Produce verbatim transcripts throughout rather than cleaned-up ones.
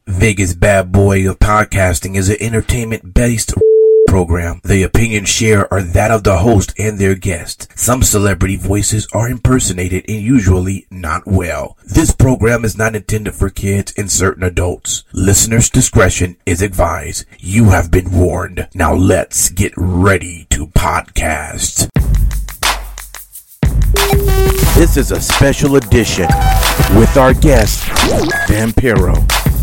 Vegas Bad Boy of Podcasting is an entertainment-based program. The opinions shared are that of the host and their guest. Some celebrity voices are impersonated and usually not well. This program is not intended for kids and certain adults. Listeners' discretion is advised. You have been warned. Now let's get ready to podcast. This is a special edition with our guest, Vampiro.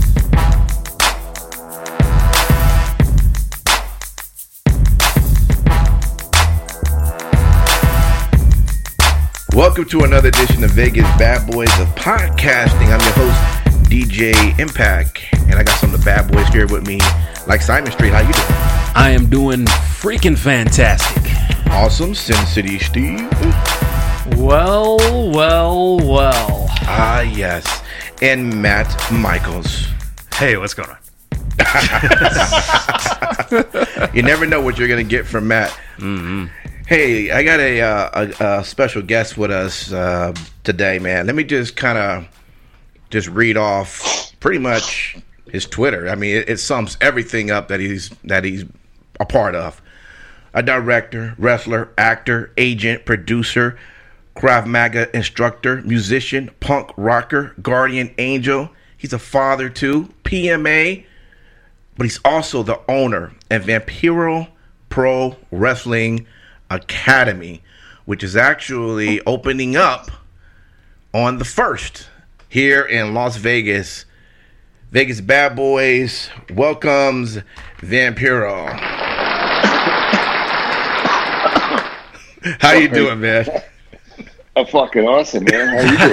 Welcome to another edition of Vegas Bad Boys of Podcasting. I'm your host, D J Impact, and I got some of the bad boys here with me, like Simon Street. How you doing? I am doing freaking fantastic. Awesome. Sin City Steve. Well, well, well. Ah, yes. And Matt Michaels. Hey, what's going on? You never know what you're going to get from Matt. Mm-hmm. Hey, I got a, uh, a, a special guest with us uh, today, man. Let me just kind of just read off pretty much his Twitter. I mean, it, it sums everything up that he's that he's a part of. A director, wrestler, actor, agent, producer, Krav Maga instructor, musician, punk rocker, guardian angel. He's a father too, P M A, but he's also the owner of Vampiro Pro Wrestling Academy, which is actually opening up on the first here in Las Vegas. Vegas Bad Boys welcomes Vampiro. How you doing, man? I'm fucking awesome, man.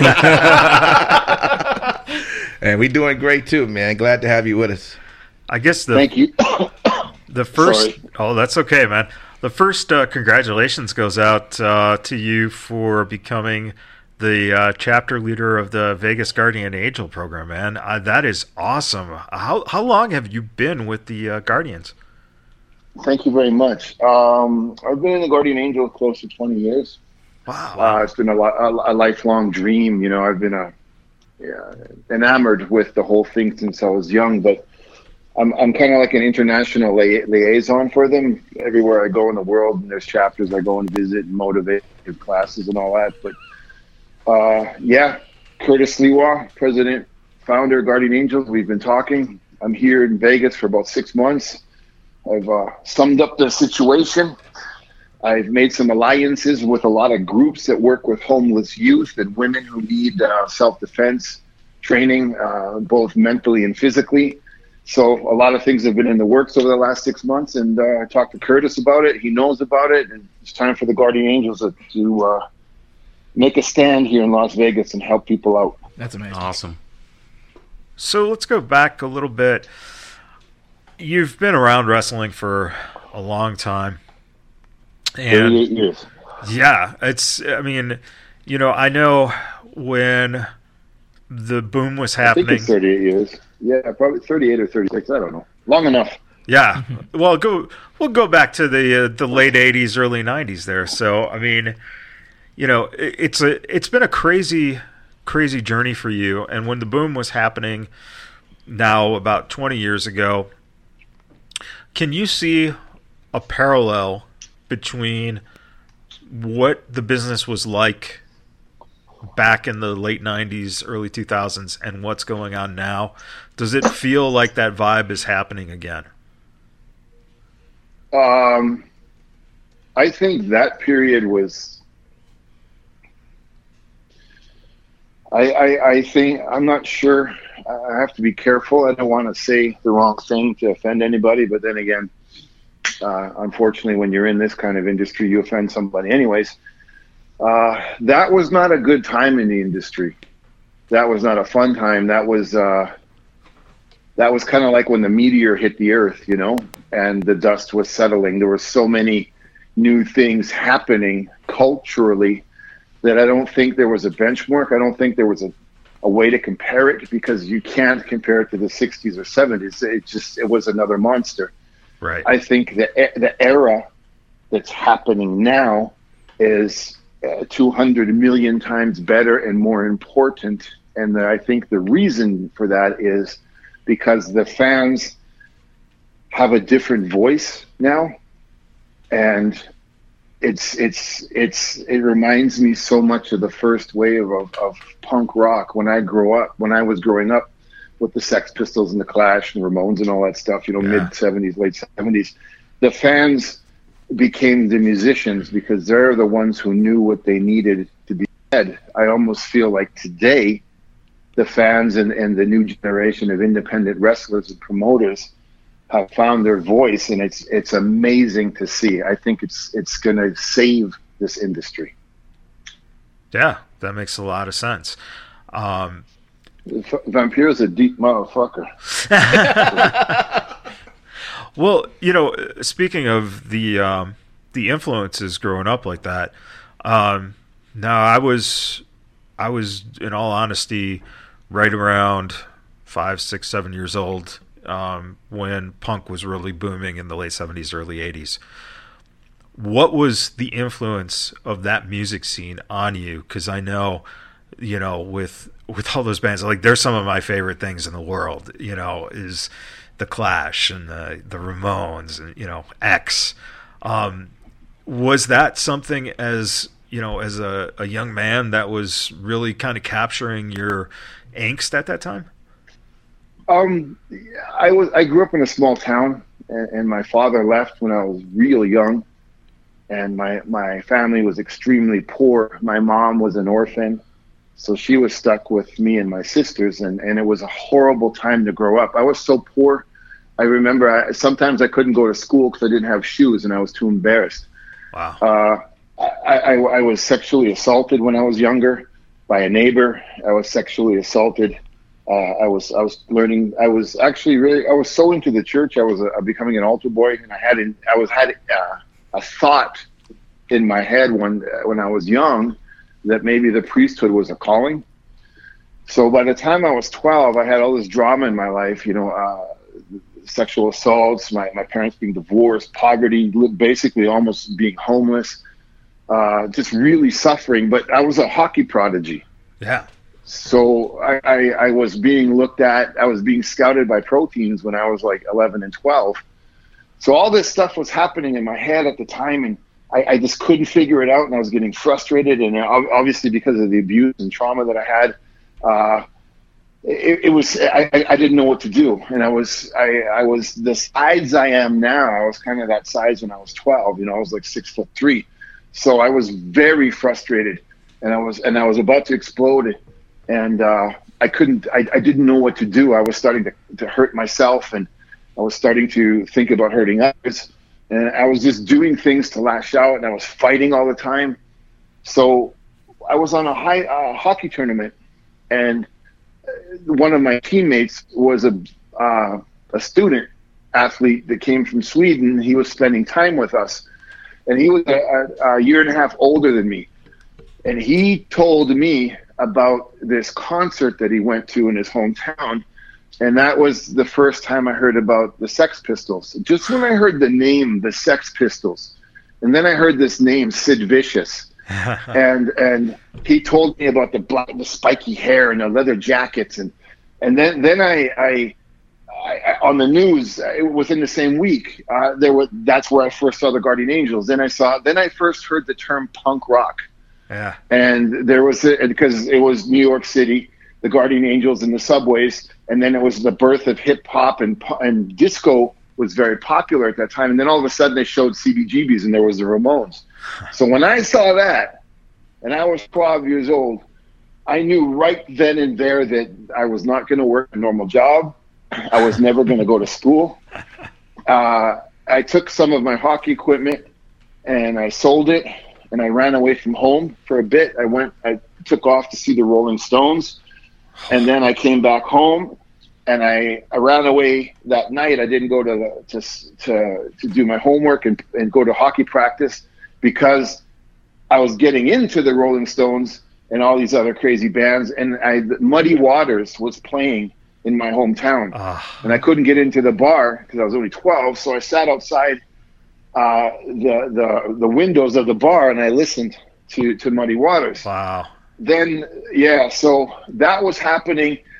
How you doing? And we doing great too, man. Glad to have you with us. I guess the Thank you. the first. Sorry. Oh, that's okay, man. The first uh, congratulations goes out uh, to you for becoming the uh, chapter leader of the Vegas Guardian Angel program, man. Uh, that is awesome. How how long have you been with the uh, Guardians? Thank you very much. Um, I've been in the Guardian Angel close to twenty years. Wow. Uh, it's been a, a, a lifelong dream. You know, I've been a, yeah, enamored with the whole thing since I was young, but I'm I'm kind of like an international li- liaison for them. Everywhere I go in the world, and there's chapters I go and visit and motivate, give classes and all that. But uh, yeah, Curtis Sliwa, president, founder, Guardian Angels. We've been talking. I'm here in Vegas for about six months. I've uh, summed up the situation. I've made some alliances with a lot of groups that work with homeless youth and women who need uh, self-defense training, uh, both mentally and physically. So a lot of things have been in the works over the last six months, and uh, I talked to Curtis about it. He knows about it, and it's time for the Guardian Angels to, to uh, make a stand here in Las Vegas and help people out. That's amazing. Awesome. So let's go back a little bit. You've been around wrestling for a long time. And thirty-eight years. yeah, it's, I mean, you know, I know when the boom was I think happening. it's thirty-eight years. Yeah, probably thirty-eight or thirty-six. I don't know. Long enough. Yeah. Well, go we'll go back to the uh, the late eighties, early nineties there. So, I mean, you know, it, it's a it's been a crazy crazy journey for you, and when the boom was happening now about twenty years ago, can you see a parallel between what the business was like back in the late nineties, early two thousands, and what's going on now? Does it feel like that vibe is happening again? Um, I think that period was. I, I I think I'm not sure. I have to be careful. I don't want to say the wrong thing to offend anybody, but then again, uh, unfortunately, when you're in this kind of industry, you offend somebody anyways. Uh, that was not a good time in the industry. That was not a fun time. That was uh, that was kind of like when the meteor hit the earth, you know, and the dust was settling. There were so many new things happening culturally that I don't think there was a benchmark. I don't think there was a, a way to compare it, because you can't compare it to the sixties or seventies. It just, it was another monster. Right. I think the the era that's happening now is uh, two hundred million times better and more important. And I think the reason for that is because the fans have a different voice now, and it's it's it's it reminds me so much of the first wave of, of punk rock when I grew up when I was growing up with the Sex Pistols and the Clash and Ramones and all that stuff, you know, yeah. mid seventies, late seventies. The fans became the musicians because they're the ones who knew what they needed to be said. I almost feel like today the fans and, and the new generation of independent wrestlers and promoters have found their voice, and it's it's amazing to see. I think it's it's going to save this industry. Yeah, that makes a lot of sense. Um, Vampire's a deep motherfucker. Well, you know, speaking of the um, the influences growing up like that, um, no, I was I was in all honesty right around five, six, seven years old um, when punk was really booming in the late seventies, early eighties. What was the influence of that music scene on you? Because I know, you know, with with all those bands, like, they're some of my favorite things in the world. You know, is the Clash and the the Ramones and, you know, X. Um, was that something as, you know, as a, a young man that was really kind of capturing your angst at that time? Um, I was I grew up in a small town, and, and my father left when I was real young, and my my family was extremely poor. My mom was an orphan, so she was stuck with me and my sisters, and, and it was a horrible time to grow up. I was so poor. I remember I, sometimes I couldn't go to school because I didn't have shoes and I was too embarrassed. Wow. Uh, I, I, I was sexually assaulted when I was younger by a neighbor. I was sexually assaulted. Uh, I was I was learning. I was actually really. I was so into the church. I was uh, becoming an altar boy, and I had an, I was had uh, a thought in my head when uh, when I was young that maybe the priesthood was a calling. So by the time I was twelve, I had all this drama in my life. You know. Uh, sexual assaults, my, my parents being divorced, poverty, basically almost being homeless, uh, just really suffering. But I was a hockey prodigy. Yeah. So I, I, I was being looked at, I was being scouted by pro teams when I was like eleven and twelve. So all this stuff was happening in my head at the time, and I, I just couldn't figure it out, and I was getting frustrated. And obviously because of the abuse and trauma that I had, uh, It, it was I, I didn't know what to do, and I was I, I was the size I am now. I was kind of that size when I was twelve. You know, I was like six foot three, so I was very frustrated, and I was and I was about to explode, and uh, I couldn't. I, I didn't know what to do. I was starting to, to hurt myself, and I was starting to think about hurting others, and I was just doing things to lash out, and I was fighting all the time. So I was on a high uh, hockey tournament, and one of my teammates was a uh, a student athlete that came from Sweden. He was spending time with us, and he was a, a year and a half older than me. And he told me about this concert that he went to in his hometown, and that was the first time I heard about the Sex Pistols. Just when I heard the name, the Sex Pistols, and then I heard this name, Sid Vicious. and and he told me about the black, the spiky hair and the leather jackets, and and then then I, I, I on the news within the same week uh, there was that's where I first saw the Guardian Angels. Then I saw then I first heard the term punk rock. Yeah. And there was a, because it was New York City, the Guardian Angels in the subways, and then it was the birth of hip hop and and disco was very popular at that time. And then all of a sudden they showed C B G Bs and there was the Ramones. So when I saw that, and I was twelve years old, I knew right then and there that I was not going to work a normal job. I was never going to go to school. Uh, I took some of my hockey equipment and I sold it, and I ran away from home for a bit. I went, I took off to see the Rolling Stones, and then I came back home. And I, I ran away that night. I didn't go to the, to to to do my homework and, and go to hockey practice because I was getting into the Rolling Stones and all these other crazy bands. And I, Muddy Waters was playing in my hometown, uh. and I couldn't get into the bar because I was only twelve. So I sat outside uh, the the the windows of the bar and I listened to to Muddy Waters. Wow. Then yeah, so that was happening.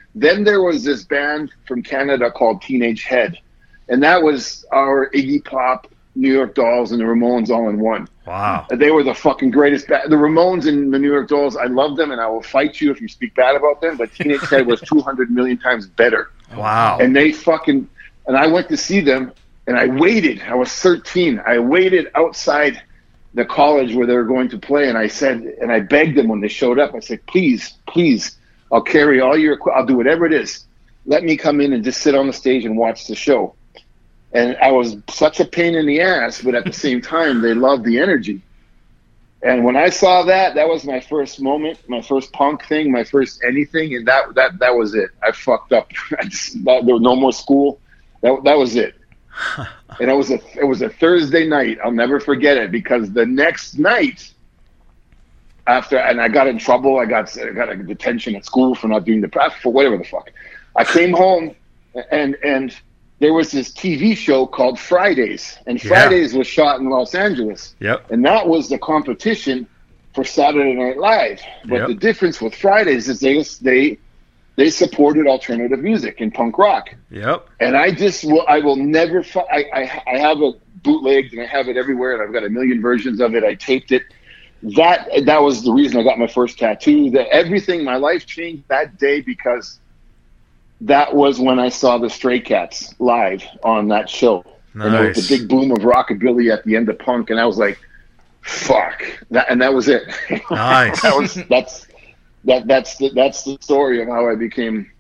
Then there was this band from Canada called Teenage Head, and that was our Iggy Pop, New York Dolls, and the Ramones all in one. Wow. They were the fucking greatest band. The Ramones and the New York Dolls, I love them, and I will fight you if you speak bad about them, but Teenage Head was two hundred million times better. Wow. And they fucking, and I went to see them, and I waited. I was thirteen. I waited outside the college where they were going to play, and I said, and I begged them when they showed up, I said, please, please, I'll carry all your, I'll do whatever it is. Let me come in and just sit on the stage and watch the show. And I was such a pain in the ass, but at the same time, they loved the energy. And when I saw that, that was my first moment, my first punk thing, my first anything, and that that that was it. I fucked up. I just, that, there was no more school. That that was it. And it was a it was a Thursday night. I'll never forget it, because the next night, after, and I got in trouble. I got I got a detention at school for not doing the practice, for whatever the fuck. I came home, and and there was this T V show called Fridays, and Fridays yeah. was shot in Los Angeles. Yep. And that was the competition for Saturday Night Live. But yep. the difference with Fridays is they they they supported alternative music and punk rock. Yep. And I just will I will never fi- I, I I have it bootlegged, and I have it everywhere, and I've got a million versions of it. I taped it. That that was the reason I got my first tattoo. That everything, my life changed that day, because that was when I saw the Stray Cats live on that show. Nice. And there was a big boom of rockabilly at the end of punk, and I was like, fuck. That, and that was it. Nice. that was that's that that's the that's the story of how I became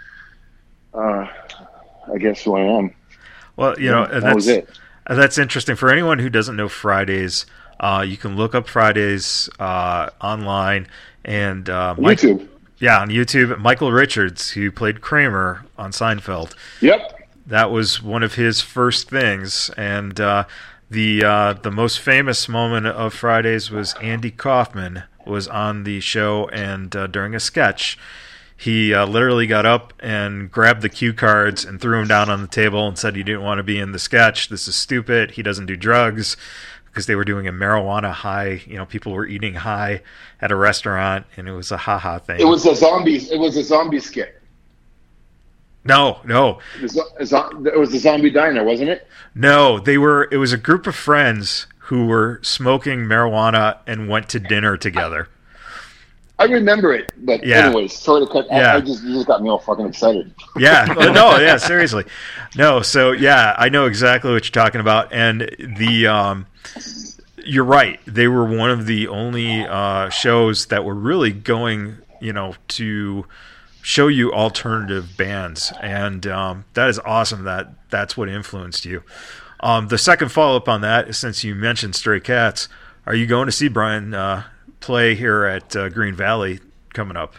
uh I guess who I am. Well, you know, and that that's, was it. That's interesting. For anyone who doesn't know Fridays, uh, you can look up Fridays uh, online and uh, Mike, YouTube. Yeah, on YouTube. Michael Richards, who played Kramer on Seinfeld. Yep. That was one of his first things, and uh, the uh, the most famous moment of Fridays was Andy Kaufman was on the show, and uh, during a sketch, he uh, literally got up and grabbed the cue cards and threw them down on the table and said he didn't want to be in the sketch. This is stupid. He doesn't do drugs, because they were doing a marijuana high. You know, people were eating high at a restaurant, and it was a ha-ha thing. It was a zombie. It was a zombie skit. No, no. It was, it was a zombie diner, wasn't it? No, they were. It was a group of friends who were smoking marijuana and went to dinner together. I remember it, but yeah. anyways, sorry to cut. Yeah. I, I just you just got me all fucking excited. Yeah, no, yeah, seriously, no. So yeah, I know exactly what you're talking about, and the um, you're right. They were one of the only uh, shows that were really going, you know, to show you alternative bands, and um, that is awesome. That that's what influenced you. Um, the second follow up on that, since you mentioned Stray Cats, are you going to see Brian uh, play here at uh, Green Valley coming up?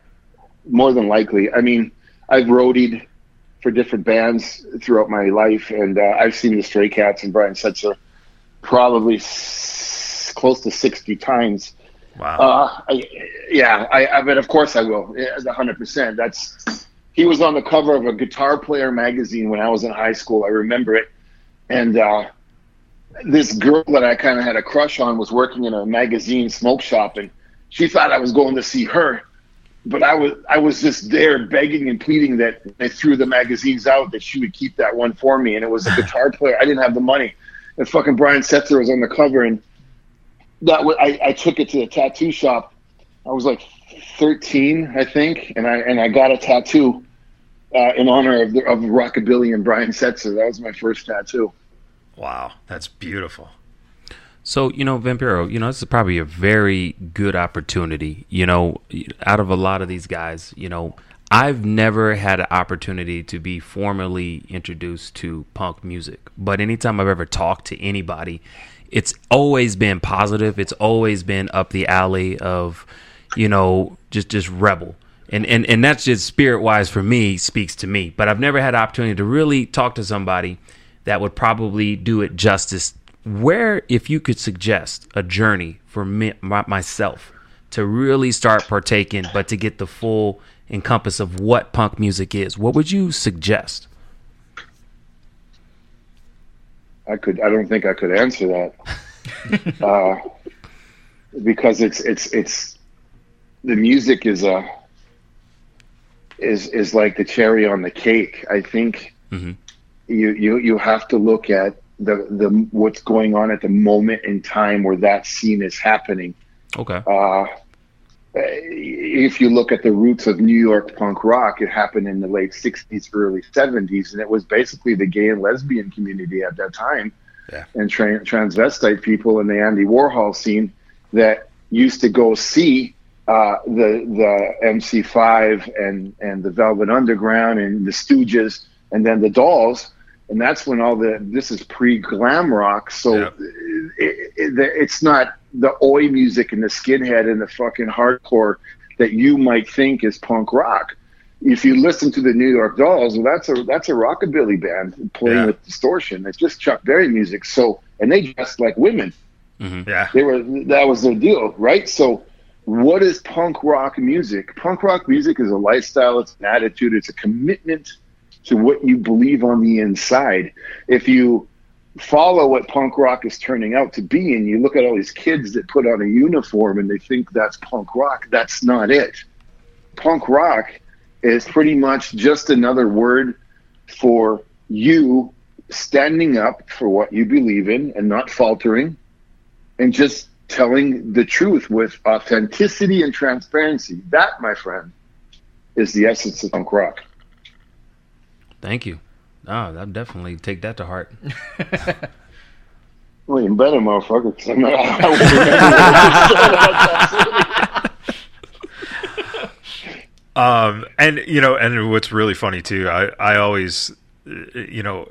More than likely. I mean, I've roadied for different bands throughout my life, and uh, I've seen the Stray Cats and Brian Setzer probably s- close to sixty times. Wow. Uh, I, yeah, I, I, but of course I will, one hundred percent. That's he was on the cover of a Guitar Player magazine when I was in high school. I remember it. And uh, this girl that I kind of had a crush on was working in a magazine smoke shop, and she thought I was going to see her. But I was I was just there begging and pleading that they threw the magazines out, that she would keep that one for me. And it was a Guitar Player. I didn't have the money. And fucking Brian Setzer was on the cover, and that w- I, I took it to the tattoo shop. I was like thirteen, I think, and I and I got a tattoo uh, in honor of the, of Rockabilly and Brian Setzer. That was my first tattoo. Wow, that's beautiful. So, you know, Vampiro, you know, this is probably a very good opportunity. You know, out of a lot of these guys, you know, I've never had an opportunity to be formally introduced to punk music. But anytime I've ever talked to anybody, it's always been positive. It's always been up the alley of, you know, just just rebel. And and, and that's just spirit-wise for me, speaks to me. But I've never had an opportunity to really talk to somebody that would probably do it justice. Where, if you could suggest a journey for me, my, myself to really start partaking, but to get the full encompass of what punk music is, what would you suggest? I could. I don't think I could answer that uh, because it's it's it's the music is a is is like the cherry on the cake. I think Mm-hmm. you you you have to look at the the what's going on at the moment in time where that scene is happening. Okay. Uh, if you look at the roots of New York punk rock, it happened in the late sixties, early seventies, and it was basically the gay and lesbian community at that time, Yeah. and tra- transvestite people in the Andy Warhol scene that used to go see uh, the the M C five and and the Velvet Underground and the Stooges and then the Dolls, and that's when all the this is pre-glam rock, so Yeah. it, it, it's not the oi music and the skinhead and the fucking hardcore that you might think is punk rock. If you listen to the New York Dolls, well, that's a that's a rockabilly band playing Yeah. with distortion. It's just Chuck Berry music. So, and they dressed like women. Yeah. They were that was their deal, right? So, what is punk rock music? Punk rock music is a lifestyle. It's an attitude. It's a commitment to what you believe on the inside. If you follow what punk rock is turning out to be, and you look at all these kids that put on a uniform and they think that's punk rock, that's not it. Punk rock is pretty much just another word for you standing up for what you believe in and not faltering and just telling the truth with authenticity and transparency. That, my friend, is the essence of punk rock. Thank you. Oh, I'll definitely take that to heart. Well, you better, motherfucker, because I'm not. I won't remember this. Um, and you know, and what's really funny too, I, I always, uh, you know,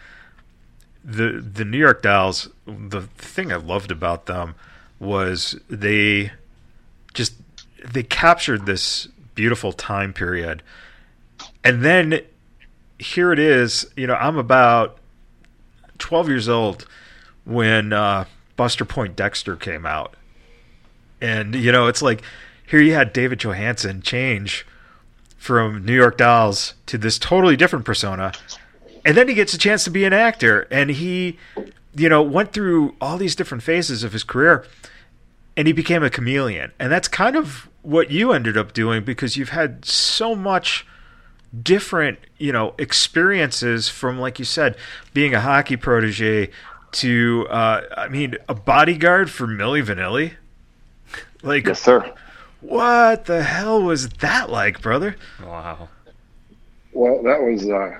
the the New York Dolls. The thing I loved about them was they just they captured this beautiful time period, and then here it is. You know, I'm about twelve years old when uh, Buster Poindexter came out, and you know, it's like here you had David Johansen change from New York Dolls to this totally different persona, and then he gets a chance to be an actor, and he, you know, went through all these different phases of his career, and he became a chameleon. And that's kind of what you ended up doing, because you've had so much different, you know, experiences from, like you said, being a hockey protege to, uh, I mean, a bodyguard for Milli Vanilli. Like, Yes, sir. what the hell was that like, brother? Wow. Well, that was uh,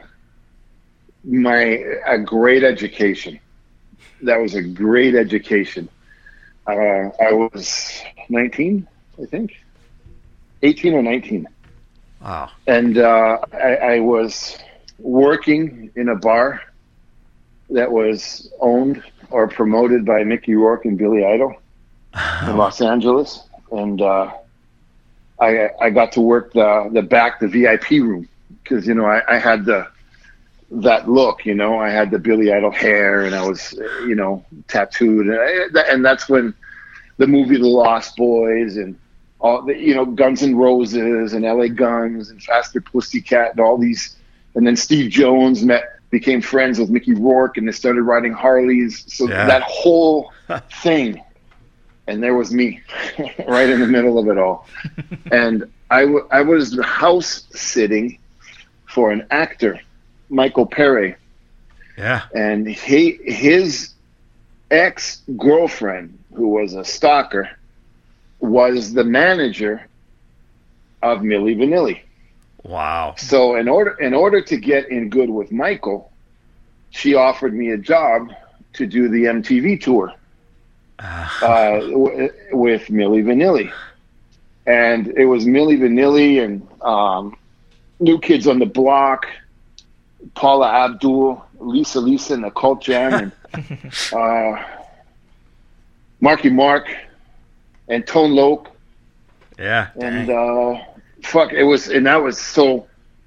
my a great education. That was a great education. Uh, I was nineteen, I think, eighteen or nineteen, Wow. and uh, I, I was working in a bar that was owned or promoted by Mickey Rourke and Billy Idol in Los Angeles, and uh, I I got to work the the back, the V I P room, because you know I, I had the that look, you know, I had the Billy Idol hair, and I was you know tattooed, and, I, and that's when the movie The Lost Boys and all the you know Guns N' Roses and L A Guns and Faster Pussycat and all these, and then Steve Jones met became friends with Mickey Rourke, and they started riding Harleys. So Yeah. that whole thing. And there was me right in the middle of it all. And I, w- I was house sitting for an actor, Michael Perry. Yeah. And he, his ex-girlfriend, who was a stalker, was the manager of Milli Vanilli. Wow. So in order in order to get in good with Michael, she offered me a job to do the M T V tour. Uh, w- with Milli Vanilli, and it was Milli Vanilli and um, New Kids on the Block, Paula Abdul, Lisa Lisa and the Cult Jam, and uh, Marky Mark, and Tone Loc, Yeah. and uh, fuck, it was, and that was so.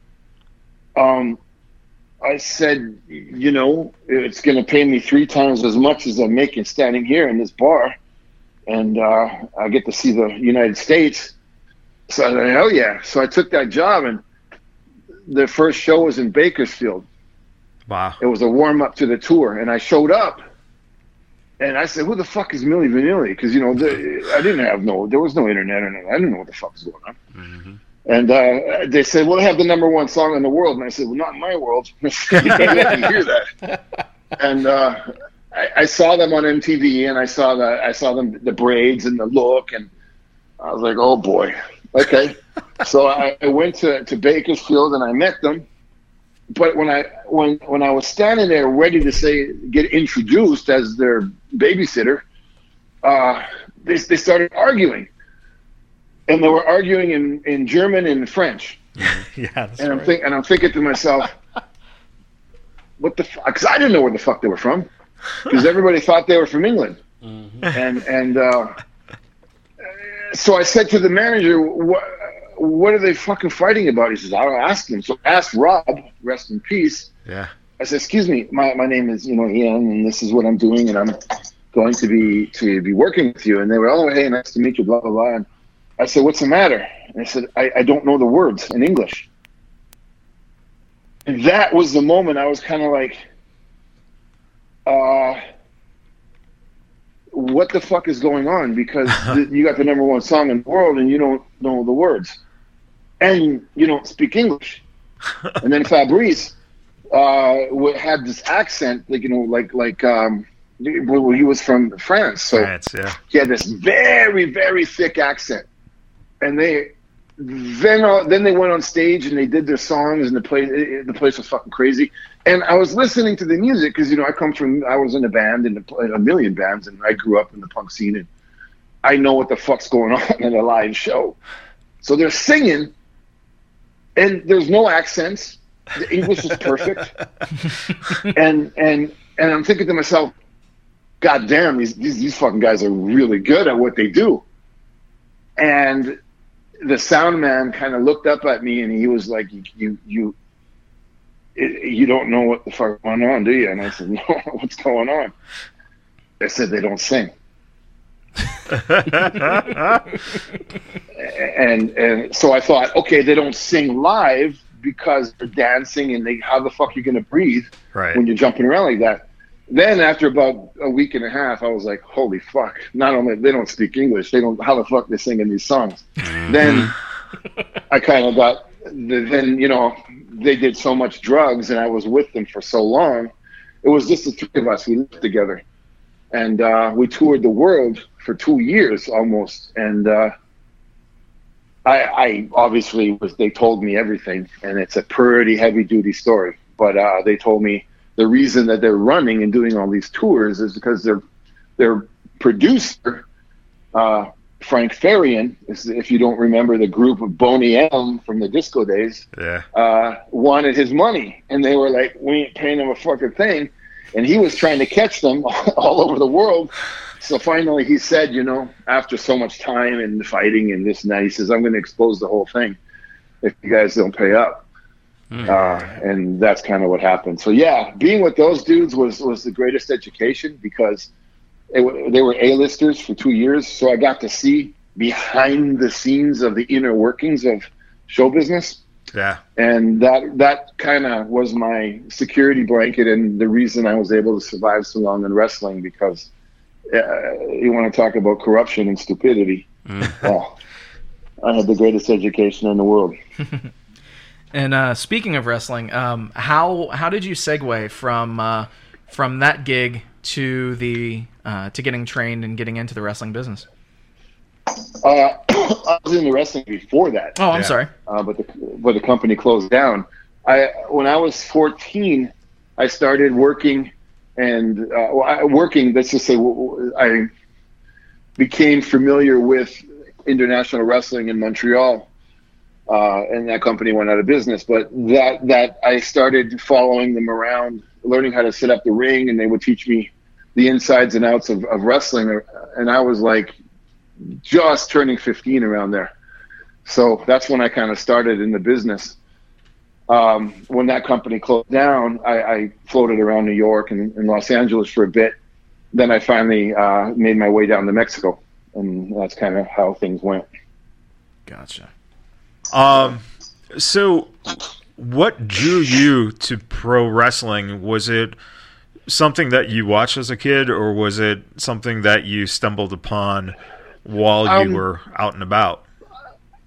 Um, I said, you know, it's going to pay me three times as much as I'm making standing here in this bar, and uh, I get to see the United States. So I said, hell yeah. So I took that job, and the first show was in Bakersfield. Wow. It was a warm-up to the tour, and I showed up, and I said, who the fuck is Milli Vanilli? Because, you know, the, I didn't have no, there was no internet, or anything. I didn't know what the fuck was going on. Mm-hmm. And uh, they said, well, they have the number one song in the world. And I said, well, not in my world. You can't let me hear that. And uh, I, I saw them on M T V, and I saw the I saw them the braids and the look, and I was like, oh boy, okay. So I, I went to, to Bakersfield and I met them. But when I when when I was standing there ready to say get introduced as their babysitter, uh, they they started arguing. And they were arguing in, in German and French. Yeah, that's and I'm right. think and I'm thinking to myself, what the fuck? Because I didn't know where the fuck they were from. Because everybody thought they were from England. Mm-hmm. And and uh, so I said to the manager, what what are they fucking fighting about? He says, I don't ask them. So I asked Rob, rest in peace. Yeah. I said, excuse me, my, my name is, you know, Ian, and this is what I'm doing, and I'm going to be to be working with you. And they were, oh, hey, nice to meet you, blah, blah, blah. And I said, what's the matter? And I said, I, I don't know the words in English. And that was the moment I was kind of like, uh, what the fuck is going on? Because th- you got the number one song in the world and you don't know the words. And you don't speak English. And then Fabrice uh, had this accent, like, you know, like, like um, well, he was from France. So France, yeah. He had this very, very thick accent. And they then uh, then they went on stage and they did their songs, and the place the place was fucking crazy. And I was listening to the music because, you know, I come from I was in a band and a million bands, and I grew up in the punk scene, and I know what the fuck's going on in a live show. So they're singing, and there's no accents. The English is perfect, and and and I'm thinking to myself, God damn, these these these fucking guys are really good at what they do. And the sound man kind of looked up at me and he was like, you, you, you, you don't know what the fuck going on, do you? And I said, no, what's going on? They said they don't sing. and, and so I thought, okay, they don't sing live because they're dancing, and they, how the fuck are you going to breathe right. when you're jumping around like that? Then after about a week and a half, I was like, holy fuck. Not only they don't speak English, they don't, how the fuck they singing these songs? Mm-hmm. Then I kind of got, then, you know, they did so much drugs and I was with them for so long. It was just the three of us. We lived together. And uh, we toured the world for two years almost. And uh, I, I obviously was, they told me everything. And it's a pretty heavy duty story. But uh, they told me, the reason that they're running and doing all these tours is because their their producer, uh, Frank Farian, is, if you don't remember the group of Boney M from the disco days, yeah. uh, wanted his money. And they were like, we ain't paying him a fucking thing. And he was trying to catch them all over the world. So finally he said, you know, after so much time and fighting and this and that, he says, I'm going to expose the whole thing if you guys don't pay up. Uh, and that's kind of what happened. So yeah, being with those dudes was, was the greatest education because it, they were A-listers for two years. So I got to see behind the scenes of the inner workings of show business. Yeah. And that, that kind of was my security blanket and the reason I was able to survive so long in wrestling, because uh, you want to talk about corruption and stupidity. Mm. Well, I had the greatest education in the world. And uh, speaking of wrestling, um, how how did you segue from uh, from that gig to the uh, to getting trained and getting into the wrestling business? Uh, I was in the wrestling before that. Oh, I'm yeah. sorry, uh, but the but the company closed down. I when I was fourteen, I started working and uh, well, I, working. Let's just say I became familiar with international wrestling in Montreal. Uh, and that company went out of business. But that that I started following them around, learning how to set up the ring, and they would teach me the insides and outs of, of wrestling. And I was like just turning fifteen around there. So that's when I kind of started in the business. Um, when that company closed down, I, I floated around New York and, and Los Angeles for a bit. Then I finally uh, made my way down to Mexico, and that's kind of how things went. Gotcha. Um, so what drew you to pro wrestling? Was it something that you watched as a kid, or was it something that you stumbled upon while you um, were out and about?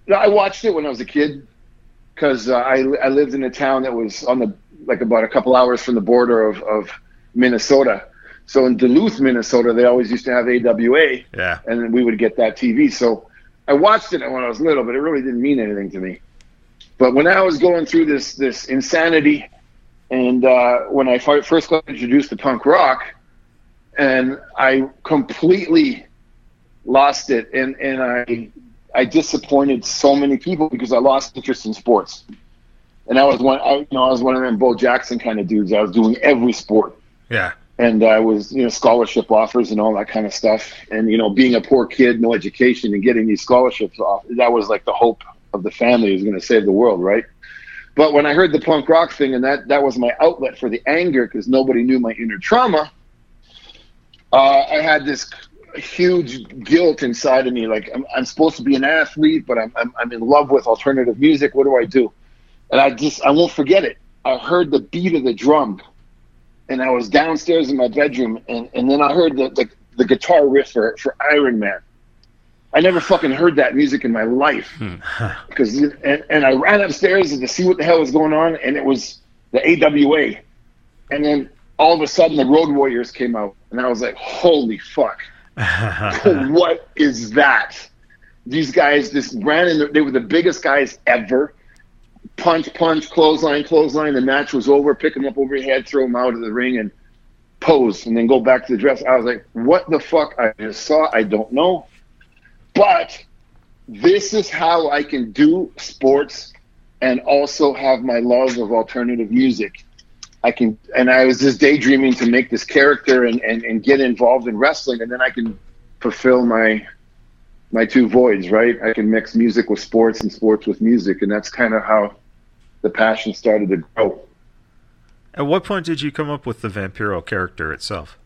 I watched it when I was a kid because uh, I I lived in a town that was on the like about a couple hours from the border of, of Minnesota. So in Duluth, Minnesota, they always used to have A W A, Yeah. and then we would get that T V. So I watched it when I was little, but it really didn't mean anything to me. But when I was going through this this insanity, and uh, when I first got introduced to punk rock, and I completely lost it, and, and I I disappointed so many people because I lost interest in sports. And I was one, I, you know, I was one of them Bo Jackson kind of dudes. I was doing every sport. Yeah. And I was, you know, scholarship offers and all that kind of stuff. And, you know, being a poor kid, no education, and getting these scholarships off, that was like the hope of the family was going to save the world, right? But when I heard the punk rock thing, and that, that was my outlet for the anger because nobody knew my inner trauma, uh, I had this huge guilt inside of me. Like, I'm, I'm supposed to be an athlete, but I'm, I'm, I'm in love with alternative music. What do I do? And I just, I won't forget it. I heard the beat of the drum. And I was downstairs in my bedroom, and, and then I heard the, the, the guitar riff for, for Iron Man. I never fucking heard that music in my life. Because and, and I ran upstairs to see what the hell was going on, and it was the A W A. And then all of a sudden, the Road Warriors came out, and I was like, holy fuck. What is that? These guys just ran in, the, they were the biggest guys ever. Punch, punch, clothesline, clothesline. The match was over. Pick them up over your head, throw them out of the ring, and pose, and then go back to the dress. I was like, what the fuck I just saw? I don't know. But this is how I can do sports and also have my love of alternative music. I can, and I was just daydreaming to make this character and, and, and get involved in wrestling, and then I can fulfill my my two voids, right? I can mix music with sports and sports with music, and that's kind of how the passion started to grow. At what point did you come up with the Vampiro character itself?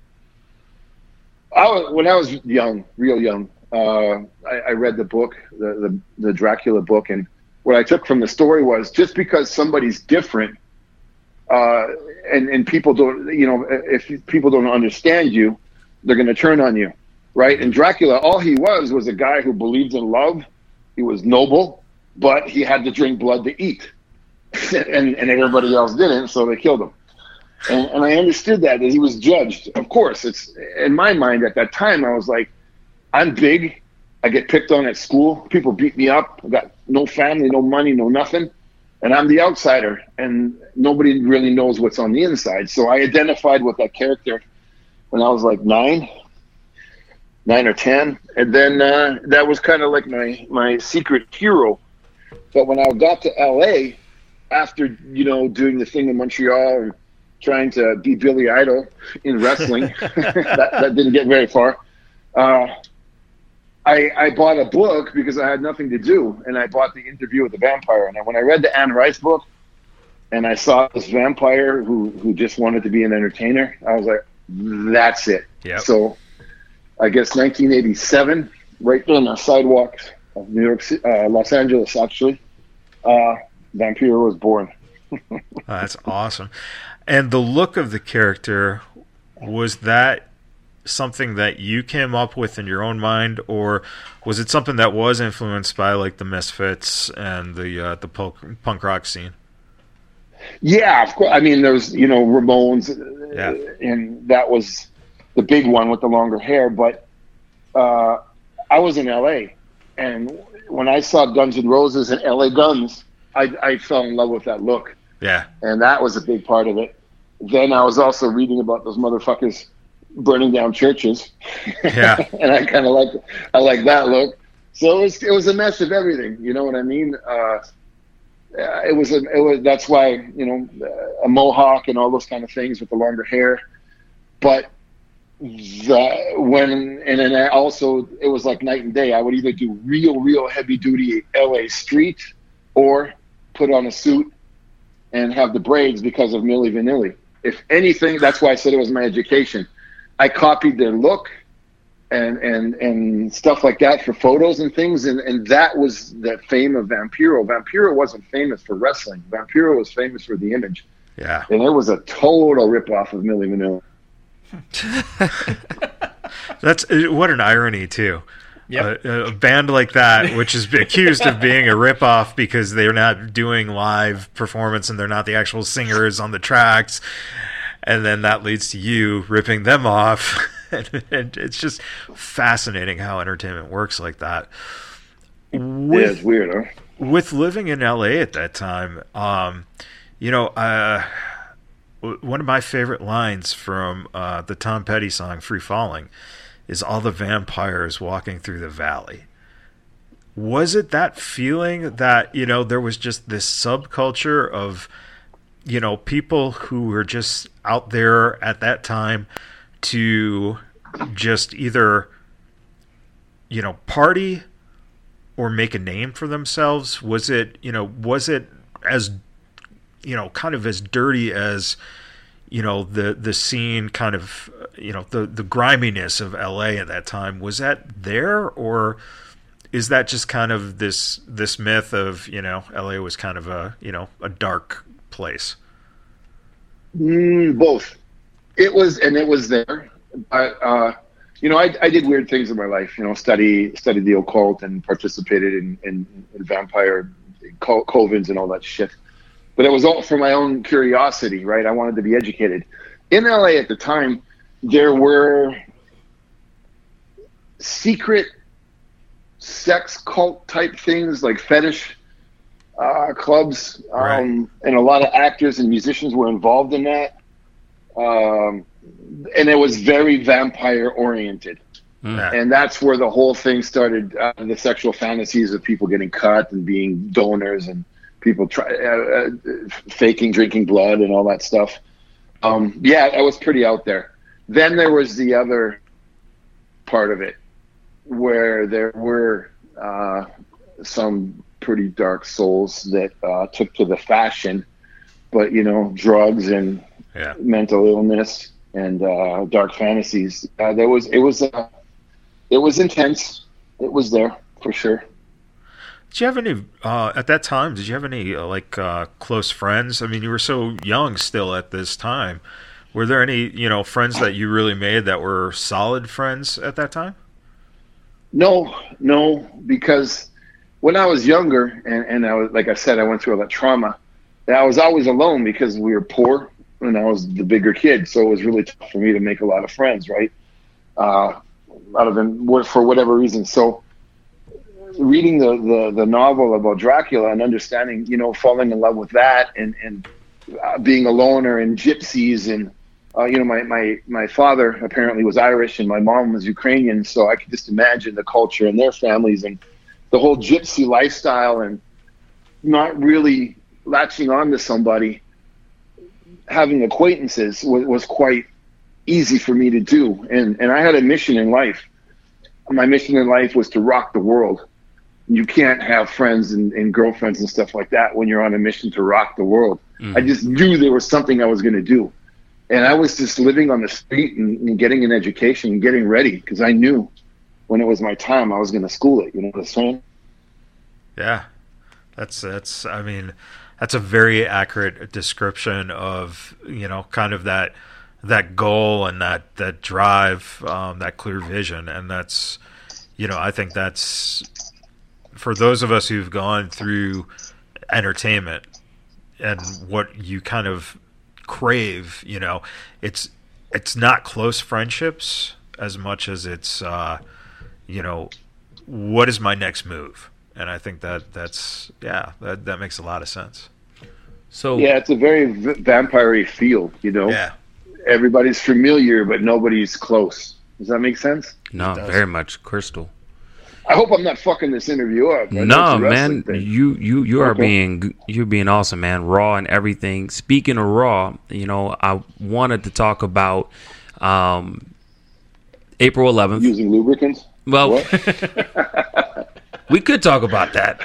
I was, when I was young, real young, uh, I, I read the book, the, the the Dracula book, and what I took from the story was just because somebody's different, uh, and and people don't, you know, if people don't understand you, they're going to turn on you. Right? And Dracula, all he was was a guy who believed in love. He was noble, but he had to drink blood to eat. and, and everybody else didn't, so they killed him. And, and I understood that, that he was judged. Of course, it's in my mind at that time, I was like, I'm big. I get picked on at school. People beat me up. I got no family, no money, no nothing. And I'm the outsider, and nobody really knows what's on the inside. So I identified with that character when I was like nine. nine or ten, and then uh, that was kind of like my, my secret hero. But when I got to L A, after, you know, doing the thing in Montreal and trying to be Billy Idol in wrestling, that, that didn't get very far, uh, I, I bought a book because I had nothing to do, and I bought The Interview with the Vampire. And when I read the Anne Rice book, and I saw this vampire who, who just wanted to be an entertainer, I was like, that's it. Yep. So I guess nineteen eighty-seven, right on the sidewalks of New York City, uh, Los Angeles, actually, uh, Vampiro was born. Oh, that's awesome. And the look of the character, was that something that you came up with in your own mind, or was it something that was influenced by like the Misfits and the uh, the punk, punk rock scene? Yeah, of course. I mean, there's, you know, Ramones, Yeah. and that was the big one with the longer hair. But uh, I was in L A, and when I saw Guns N' Roses and L A Guns, I, I fell in love with that look. Yeah. And that was a big part of it. Then I was also reading about those motherfuckers burning down churches. Yeah. And I kind of like, I like that look. So it was, it was a mess of everything. You know what I mean? Uh, it was, a, it was, that's why, you know, a mohawk and all those kind of things with the longer hair. But the, when, and then I also, it was like night and day. I would either do real, real heavy duty L A street or put on a suit and have the braids because of Milli Vanilli. If anything, that's why I said it was my education. I copied their look and and and stuff like that for photos and things, and, and that was the fame of Vampiro. Vampiro wasn't famous for wrestling. Vampiro was famous for the image. Yeah. And it was a total ripoff of Milli Vanilli. That's what an irony too. Yep. A, a band like that, which is accused of being a ripoff because they're not doing live performance and they're not the actual singers on the tracks, and then that leads to you ripping them off. and, and it's just fascinating how entertainment works like that. With, yeah, it's weird, huh? With living in L A at that time, um, you know, uh, one of my favorite lines from uh, the Tom Petty song "Free Falling" is all the vampires walking through the valley. Was it that feeling that, you know, there was just this subculture of, you know, people who were just out there at that time to just either, you know, party or make a name for themselves? Was it, you know, was it as, you know, kind of as dirty as, you know, the the scene kind of, you know, the the griminess of L A at that time? Was that there, or is that just kind of this this myth of, you know, L A was kind of a, you know, a dark place? Mm, both. It was, and it was there. But, uh, you know, I, I did weird things in my life. You know, study studied the occult and participated in, in, in vampire co- covens and all that shit. But it was all for my own curiosity, right? I wanted to be educated. In L A at the time, there were secret sex cult type things like fetish uh, clubs, um, Right. and a lot of actors and musicians were involved in that. Um, and it was very vampire oriented. Yeah. And that's where the whole thing started, uh, the sexual fantasies of people getting cut and being donors and people try, uh, uh, faking drinking blood and all that stuff. Um, yeah, that was pretty out there. Then there was the other part of it where there were uh, some pretty dark souls that uh, took to the fashion, but, you know, drugs and Yeah. mental illness and uh, dark fantasies. Uh, there was, it was, uh, it was intense. It was there for sure. Did you have any, uh, at that time, did you have any, uh, like, uh, close friends? I mean, you were so young still at this time. Were there any, you know, friends that you really made that were solid friends at that time? No, no, because when I was younger, and, and I was, like I said, I went through all that trauma, I was always alone because we were poor and I was the bigger kid. So it was really tough for me to make a lot of friends, right? Uh, out of them, for whatever reason. So reading the, the, the novel about Dracula and understanding, you know, falling in love with that and, and uh, being a loner and gypsies and, uh, you know, my, my, my father apparently was Irish and my mom was Ukrainian. So I could just imagine the culture and their families and the whole gypsy lifestyle and not really latching on to somebody. Having acquaintances was, was quite easy for me to do. And, and I had a mission in life. My mission in life was to rock the world. You can't have friends and, and girlfriends and stuff like that when you're on a mission to rock the world. Mm-hmm. I just knew there was something I was going to do. And I was just living on the street and, and getting an education and getting ready because I knew when it was my time, I was going to school it. You know what I'm saying? Yeah. That's, that's, I mean, that's a very accurate description of, you know, kind of that, that goal and that, that drive, um, that clear vision. And that's, you know, I think that's, for those of us who've gone through entertainment and what you kind of crave, you know, it's, it's not close friendships as much as it's, uh, you know, what is my next move? And I think that that's, yeah, that, that makes a lot of sense. So yeah, it's a very v- vampire-y feel, you know? Yeah. Everybody's familiar, but nobody's close. Does that make sense? No, very much crystal. I hope I'm not fucking this interview up. I know No, it's a wrestling man, thing. you you you are Okay. being you're being awesome, man. Raw and everything. Speaking of Raw, you know, I wanted to talk about um, April eleventh. Using lubricants? Well, What? we could talk about that.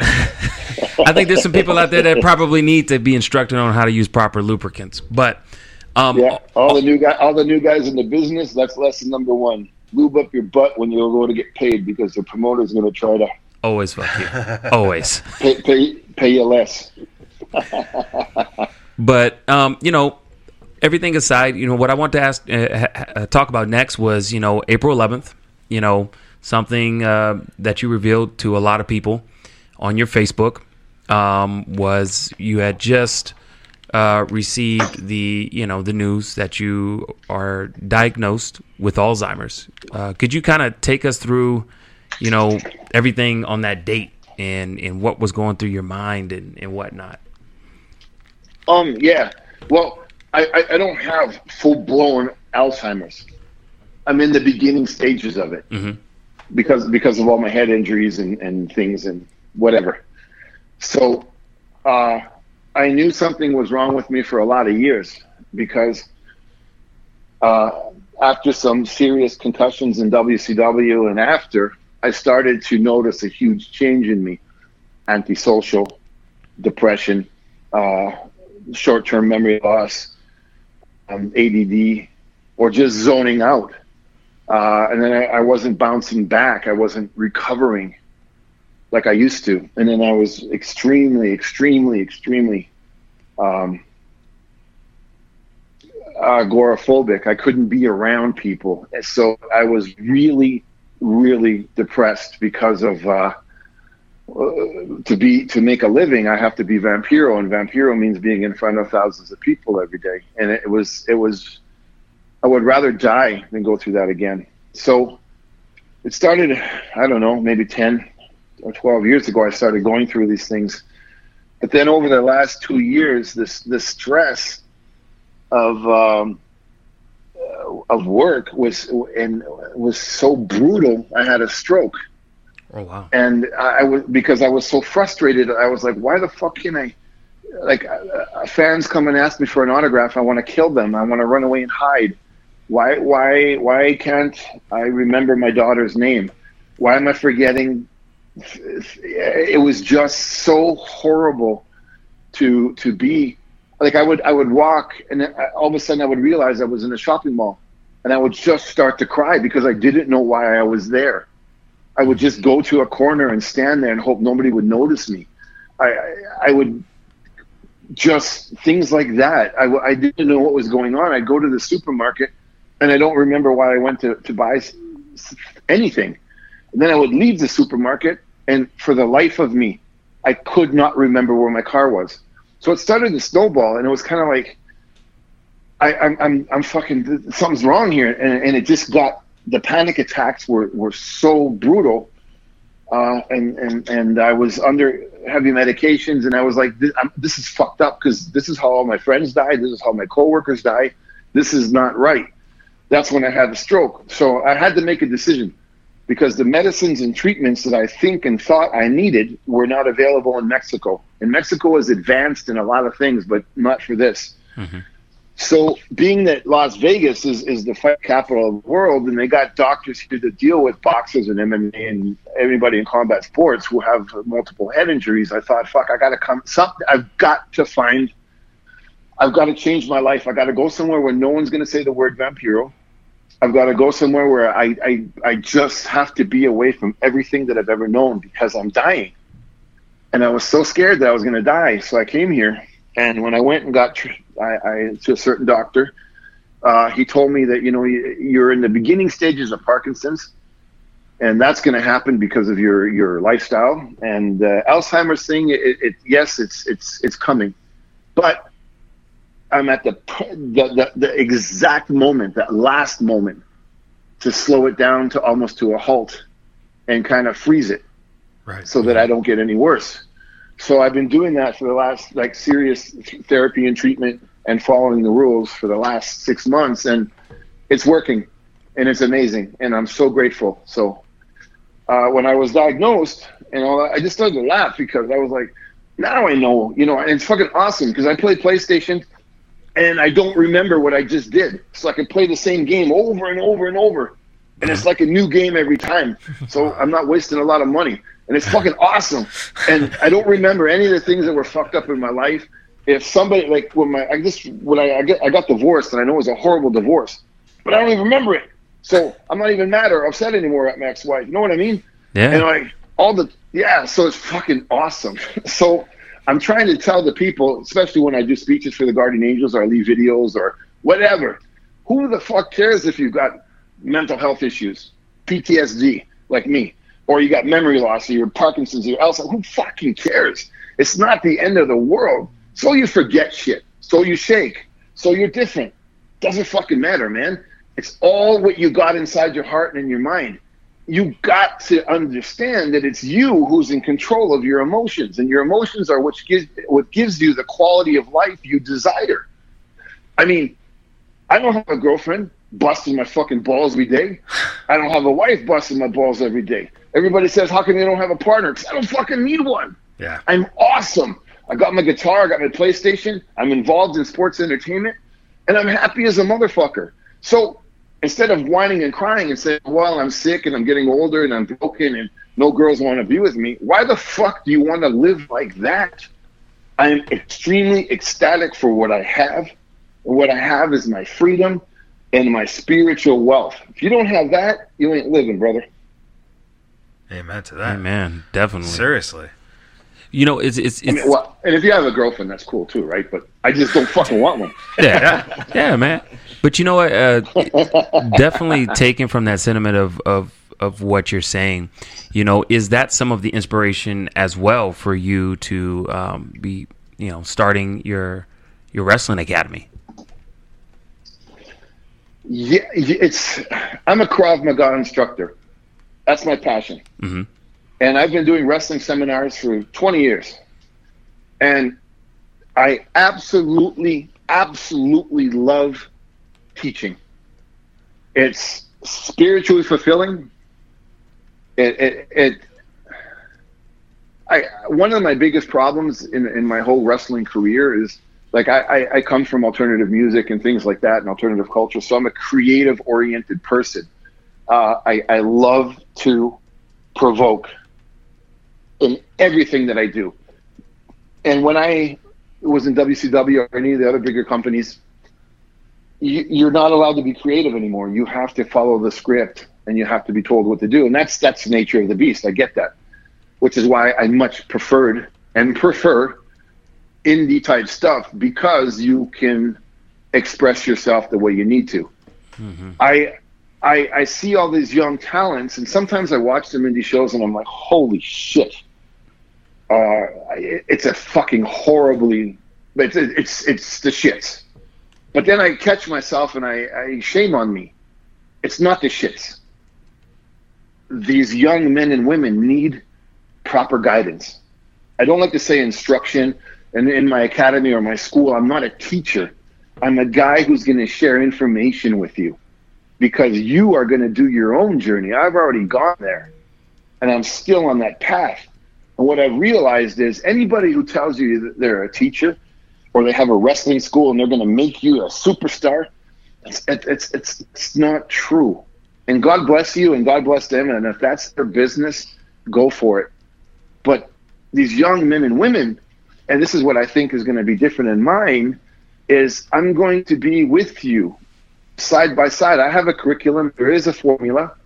I think there's some people out there that probably need to be instructed on how to use proper lubricants. But um, Yeah, all the new guy, all the new guys in the business. That's lesson number one. Lube up your butt when you go to get paid because the promoter's going to try to always fuck you, always. pay pay, pay you less. But um, you know, everything aside, you know, what I want to ask, uh, ha- talk about next was, you know, April eleventh. You know, something uh, that you revealed to a lot of people on your Facebook um, was you had just uh, received the you know the news that you are diagnosed with Alzheimer's. Uh, could you kind of take us through, you know, everything on that date and, and what was going through your mind and, and whatnot? Um. Yeah. Well, I, I, I don't have full blown Alzheimer's. I'm in the beginning stages of it Mm-hmm. because because of all my head injuries and, and things and whatever. So uh, I knew something was wrong with me for a lot of years because uh, after some serious concussions in W C W and after, I started to notice a huge change in me. Antisocial, depression, uh, short-term memory loss, um, A D D, or just zoning out. Uh, and then I, I wasn't bouncing back. I wasn't recovering like I used to. And then I was extremely, extremely, extremely um, agoraphobic. I couldn't be around people. So I was really, really depressed because of uh, uh, to be to make a living. I have to be Vampiro, and Vampiro means being in front of thousands of people every day. And it was it was. I would rather die than go through that again. So it started, I don't know, maybe ten or twelve years ago, I started going through these things. But then over the last two years, this, this stress of, um, of work was, and was so brutal. I had a stroke. Oh, wow. And I was, because I was so frustrated, I was like, why the fuck can I, like uh, fans come and ask me for an autograph. I want to kill them. I want to run away and hide. Why, why, why can't I remember my daughter's name? Why am I forgetting? It was just so horrible to, to be like, I would, I would walk and then all of a sudden I would realize I was in a shopping mall and I would just start to cry because I didn't know why I was there. I would just go to a corner and stand there and hope nobody would notice me. I, I, I would just things like that. I, I didn't know what was going on. I'd go to the supermarket and I don't remember why I went to, to buy anything. And then I would leave the supermarket, and for the life of me, I could not remember where my car was. So it started to snowball, and it was kind of like, I, I'm, I'm, I'm fucking, something's wrong here. And, and it just got, the panic attacks were, were so brutal. Uh, and, and, and I was under heavy medications, and I was like, this, I'm, this is fucked up because this is how all my friends died. This is how my coworkers died. This is not right. That's when I had the stroke. So I had to make a decision because the medicines and treatments that I think and thought I needed were not available in Mexico. And Mexico is advanced in a lot of things, but not for this. Mm-hmm. So being that Las Vegas is, is the fight capital of the world, and they got doctors here to deal with boxers and M M A and everybody in combat sports who have multiple head injuries, I thought, fuck, I got to come, something, I've got to find I've got to change my life. I got to go somewhere where no one's going to say the word Vampiro. I've got to go somewhere where I, I, I just have to be away from everything that I've ever known because I'm dying. And I was so scared that I was going to die. So I came here. And when I went and got tr- I, I, to a certain doctor, uh, he told me that, you know, you're in the beginning stages of Parkinson's. And that's going to happen because of your, your lifestyle. And uh, Alzheimer's thing, it, it, yes, it's it's it's coming. But I'm at the, the the the exact moment, that last moment, to slow it down to almost to a halt and kind of freeze it, right, so that I don't get any worse. So I've been doing that for the last, like, serious therapy and treatment and following the rules for the last six months, and it's working, and it's amazing, and I'm so grateful. So uh, when I was diagnosed and all that, I just started to laugh because I was like, now I know, you know, and it's fucking awesome because I play PlayStation. And I don't remember what I just did. So I can play the same game over and over and over. And it's like a new game every time. So I'm not wasting a lot of money. And it's fucking awesome. And I don't remember any of the things that were fucked up in my life. If somebody, like, when my, I just, when I, I, get, I got divorced, and I know it was a horrible divorce, but I don't even remember it. So I'm not even mad or upset anymore at my ex-wife. You know what I mean? Yeah. And like, all the, yeah, so it's fucking awesome. So I'm trying to tell the people, especially when I do speeches for the Guardian Angels or I leave videos or whatever, who the fuck cares if you've got mental health issues, P T S D, like me, or you got memory loss, or you're Parkinson's, or you're Alzheimer's. Who fucking cares? It's not the end of the world. So you forget shit. So you shake. So you're different. Doesn't fucking matter, man. It's all what you got inside your heart and in your mind. You got to understand that it's you who's in control of your emotions, and your emotions are what gives what gives you the quality of life you desire. I mean, I don't have a girlfriend busting my fucking balls every day. I don't have a wife busting my balls every day. Everybody says, how come you don't have a partner? Because I don't fucking need one. Yeah. I'm awesome. I got my guitar, I got my PlayStation, I'm involved in sports entertainment, and I'm happy as a motherfucker. So instead of whining and crying and saying, well, I'm sick and I'm getting older and I'm broken and no girls want to be with me, why the fuck do you want to live like that? I am extremely ecstatic for what I have. What I have is my freedom and my spiritual wealth. If you don't have that, you ain't living, brother. Amen to that. Amen. Definitely. Seriously. You know, it's it's, it's I mean, well, and if you have a girlfriend, that's cool too, right? But I just don't fucking want one. yeah, yeah, man. But you know what? Uh, definitely taken from that sentiment of, of of what you're saying. You know, is that some of the inspiration as well for you to um, be, you know, starting your your wrestling academy? Yeah, it's. I'm a Krav Maga instructor. That's my passion. Mm-hmm. And I've been doing wrestling seminars for twenty years. And I absolutely, absolutely love teaching. It's spiritually fulfilling. It, it, it I, one of my biggest problems in, in my whole wrestling career is, like, I, I, I come from alternative music and things like that and alternative culture. So I'm a creative oriented person. Uh, I, I love to provoke in everything that I do. And when I was in W C W or any of the other bigger companies, you, you're not allowed to be creative anymore. You have to follow the script and you have to be told what to do. And that's that's the nature of the beast. I get that, which is why I much preferred and prefer indie type stuff, because you can express yourself the way you need to. Mm-hmm. I, I I see all these young talents, and sometimes I watch them indie shows and I'm like, holy shit. Uh, it's a fucking horribly, it's it's it's the shits. But then I catch myself and I, I shame on me. It's not the shits. These young men and women need proper guidance. I don't like to say instruction. And in my academy or my school, I'm not a teacher. I'm a guy who's going to share information with you, because you are going to do your own journey. I've already gone there, and I'm still on that path. And what I've realized is anybody who tells you that they're a teacher or they have a wrestling school and they're going to make you a superstar, it's, it's, it's, it's not true. And God bless you and God bless them. And if that's their business, go for it. But these young men and women, and this is what I think is going to be different in mine, is I'm going to be with you side by side. I have a curriculum. There is a formula.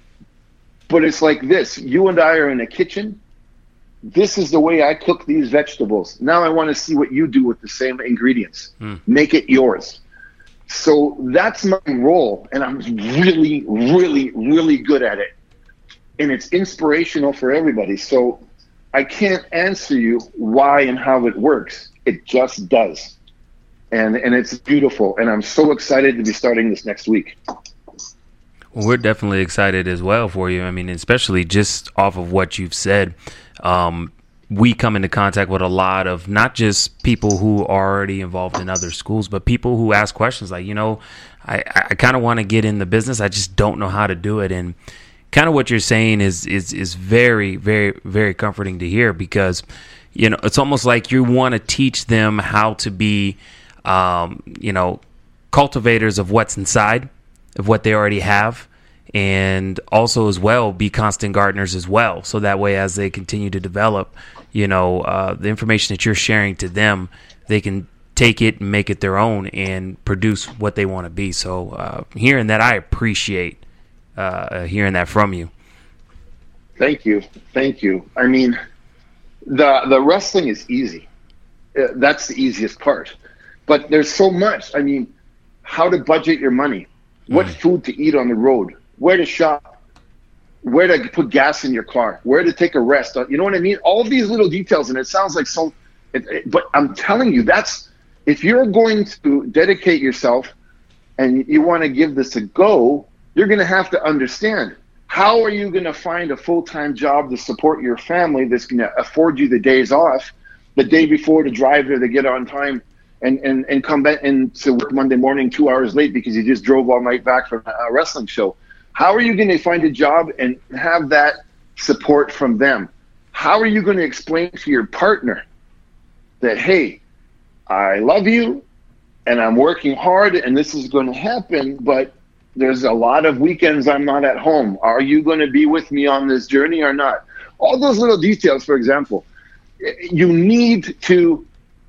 But it's like this. You and I are in a kitchen. This is the way I cook these vegetables. Now I want to see what you do with the same ingredients. Mm. Make it yours. So that's my role, and I'm really, really, really good at it. And it's inspirational for everybody. So I can't answer you why and how it works. It just does. And and it's beautiful. And I'm so excited to be starting this next week. Well, we're definitely excited as well for you. I mean, especially just off of what you've said. Um, we come into contact with a lot of not just people who are already involved in other schools, but people who ask questions like, you know, I, I kind of want to get in the business. I just don't know how to do it. And kind of what you're saying is, is, is very, very, very comforting to hear, because, you know, it's almost like you want to teach them how to be, um, you know, cultivators of what's inside of what they already have. And also as well be constant gardeners as well. So that way, as they continue to develop, you know, uh, the information that you're sharing to them, they can take it and make it their own and produce what they want to be. So uh, hearing that, I appreciate uh, hearing that from you. Thank you. Thank you. I mean, the the wrestling is easy. Uh, that's the easiest part. But there's so much. I mean, how to budget your money, what mm. food to eat on the road, where to shop, where to put gas in your car, where to take a rest. You know what I mean? All of these little details, and it sounds like so, it, it, but I'm telling you, that's, if you're going to dedicate yourself and you want to give this a go, you're going to have to understand, how are you going to find a full-time job to support your family that's going to afford you the days off, the day before to drive there to get on time and, and, and come back and to work Monday morning two hours late because you just drove all night back from a wrestling show? How are you going to find a job and have that support from them? How are you going to explain to your partner that, hey, I love you and I'm working hard and this is going to happen, but there's a lot of weekends I'm not at home. Are you going to be with me on this journey or not? All those little details, for example, you need to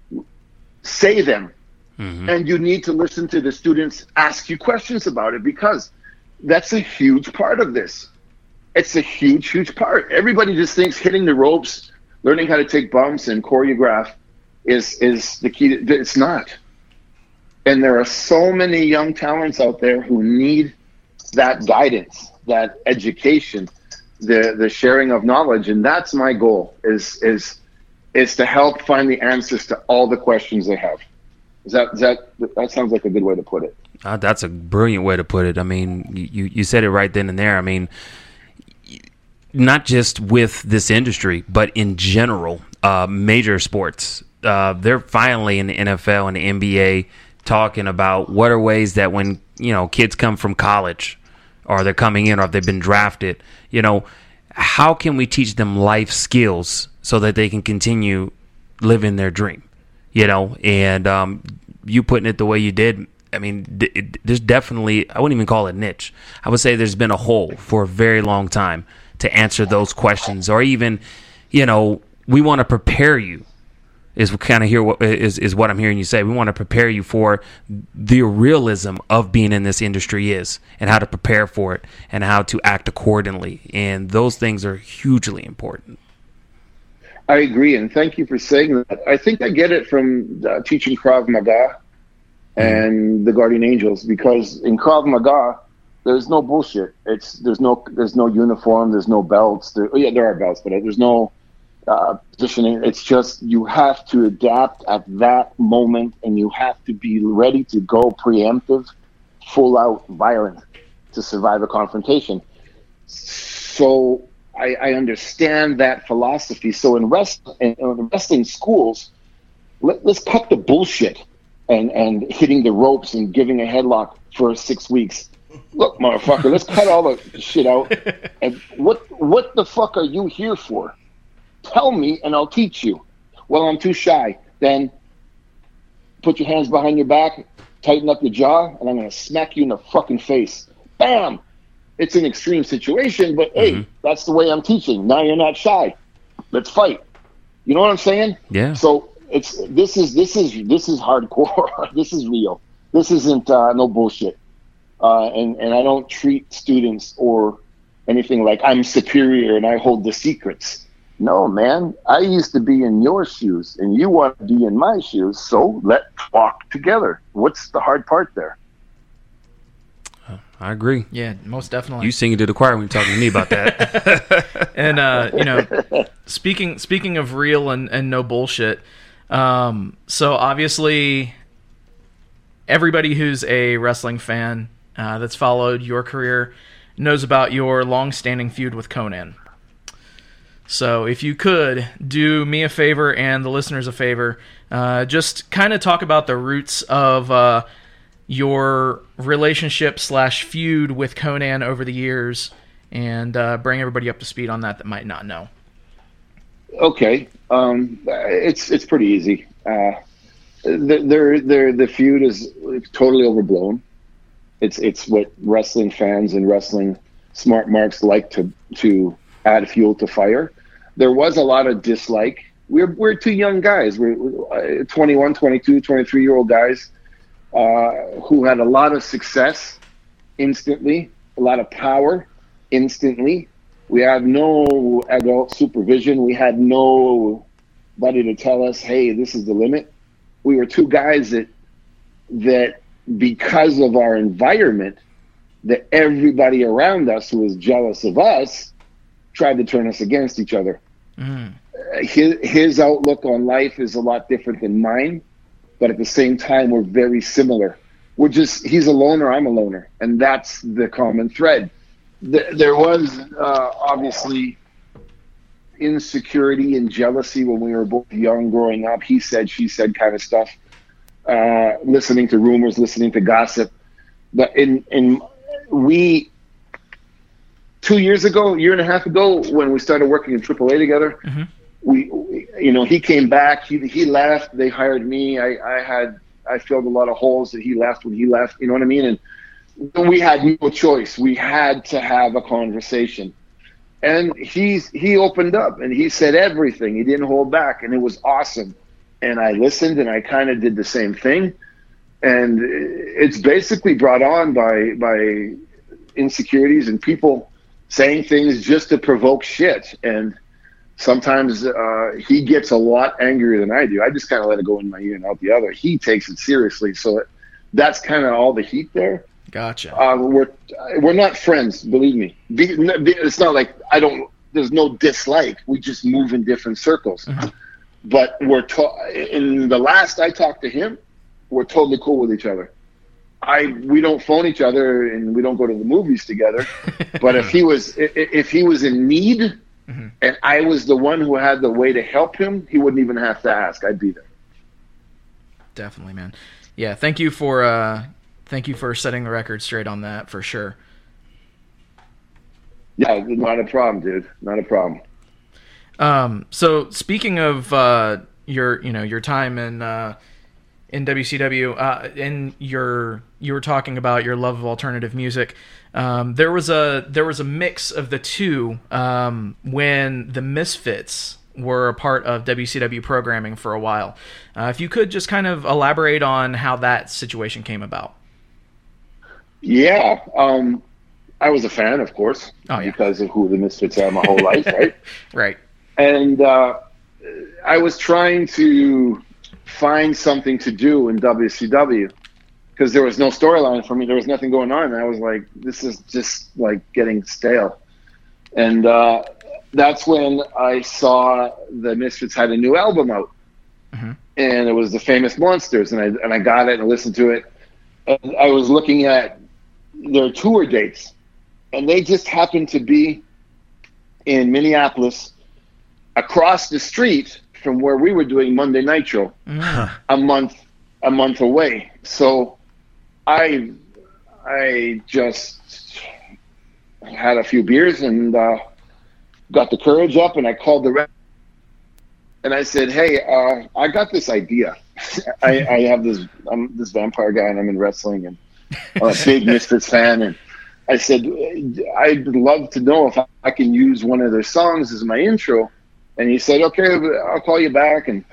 say them, mm-hmm. and you need to listen to the students ask you questions about it, because that's a huge part of this. It's a huge, huge part. Everybody just thinks hitting the ropes, learning how to take bumps and choreograph is, is the key. To, it's not. And there are so many young talents out there who need that guidance, that education, the the sharing of knowledge. And that's my goal, is is is to help find the answers to all the questions they have. Is that is that that sounds like a good way to put it? Uh, that's a brilliant way to put it. I mean, you, you said it right then and there. I mean, not just with this industry, but in general, uh, major sports. Uh, they're finally in the N F L and the N B A talking about what are ways that when, you know, kids come from college or they're coming in or if they've been drafted, you know, how can we teach them life skills so that they can continue living their dream, you know? And um, you putting it the way you did, I mean, th- it, there's definitely, I wouldn't even call it niche. I would say there's been a hole for a very long time to answer those questions, or even, you know, we want to prepare you. Is kind of hear what is is what I'm hearing you say. We want to prepare you for the realism of being in this industry is, and how to prepare for it, and how to act accordingly. And those things are hugely important. I agree, and thank you for saying that. I think I get it from uh, teaching Krav Maga and mm. the Guardian Angels, because in Krav Maga, there's no bullshit. It's there's no there's no uniform, there's no belts. There, oh yeah, there are belts, but there's no Uh, positioning. It's just you have to adapt at that moment, and you have to be ready to go preemptive, full out violent to survive a confrontation. So I, I understand that philosophy. So in, rest, in, in wrestling schools, let, let's cut the bullshit and, and hitting the ropes and giving a headlock for six weeks. Look, motherfucker, let's cut all the shit out. And what what the fuck are you here for? Tell me and I'll teach you. Well, I'm too shy. Then put your hands behind your back, tighten up your jaw, and I'm going to smack you in the fucking face. Bam! It's an extreme situation, but mm-hmm. hey, that's the way I'm teaching. Now you're not shy. Let's fight. You know what I'm saying? Yeah. So it's this is this is this is hardcore. This is real. This isn't uh, no bullshit. Uh, and and I don't treat students or anything like I'm superior and I hold the secrets. No, man, I used to be in your shoes, and you want to be in my shoes, so let's walk together. What's the hard part there? I agree. Yeah, most definitely. You singing to the choir when you're talking to me about that. And, uh, you know, speaking speaking of real and, and no bullshit, um, so obviously everybody who's a wrestling fan uh, that's followed your career knows about your long-standing feud with Konnan. So if you could do me a favor and the listeners a favor, uh, just kind of talk about the roots of uh, your relationship slash feud with Konnan over the years, and uh, bring everybody up to speed on that that might not know. Okay, um, it's it's pretty easy. Uh, the, the the the feud is totally overblown. It's it's what wrestling fans and wrestling smart marks like to to add fuel to fire. There was a lot of dislike. We're we're two young guys. We're, we're twenty-one, twenty-two, twenty-three-year-old guys uh, who had a lot of success instantly, a lot of power instantly. We had no adult supervision. We had nobody to tell us, hey, this is the limit. We were two guys that that because of our environment that everybody around us who was jealous of us tried to turn us against each other. Mm. His, his outlook on life is a lot different than mine, but at the same time, we're very similar. We're just, he's a loner, I'm a loner, and that's the common thread. Th- there was uh, obviously insecurity and jealousy when we were both young growing up. He said, she said kind of stuff, uh, listening to rumors, listening to gossip. But in, in we, two years ago, a year and a half ago, when we started working in triple A together, mm-hmm. we, we, you know, he came back, he, he left, they hired me. I, I had, I filled a lot of holes that he left when he left, you know what I mean? And we had no choice. We had to have a conversation. And he's, he opened up and he said everything. He didn't hold back, and it was awesome. And I listened, and I kind of did the same thing. And it's basically brought on by, by insecurities and people saying things just to provoke shit. And sometimes uh, he gets a lot angrier than I do. I just kind of let it go in my ear and out the other. He takes it seriously. So it, that's kind of all the heat there. Gotcha. Uh, we're we're not friends, believe me. Be, be, it's not like I don't. There's no dislike. We just move in different circles. Mm-hmm. But we're to, in the last I talked to him, we're totally cool with each other. I we don't phone each other and we don't go to the movies together. But if he was if he was in need, mm-hmm. and I was the one who had the way to help him, he wouldn't even have to ask. I'd be there. Definitely, man. Yeah, thank you for uh, thank you for setting the record straight on that, for sure. Yeah, not a problem, dude. Not a problem. Um, so speaking of uh, your, you know, your time in uh, in W C W, uh, and your you were talking about your love of alternative music. Um, there was a there was a mix of the two um, when the Misfits were a part of W C W programming for a while. Uh, if you could just kind of elaborate on how that situation came about. Yeah, um, I was a fan, of course, oh, yeah. because of who the Misfits are my whole life, right? Right. And uh, I was trying to find something to do in W C W because there was no storyline for me. There was nothing going on. And I was like, this is just like getting stale. And uh, that's when I saw the Misfits had a new album out. Mm-hmm. And it was The Famous Monsters. And I, and I got it and listened to it. And I was looking at their tour dates. And they just happened to be in Minneapolis, across the street from where we were doing Monday Nitro, mm. a month a month away. So I I just had a few beers and uh, got the courage up, and I called the rep and I said, "Hey, uh, I got this idea. I, I have this I'm this vampire guy, and I'm in wrestling, and I'm a big Misfits fan, and I said I'd love to know if I can use one of their songs as my intro." And he said, "Okay, I'll call you back." And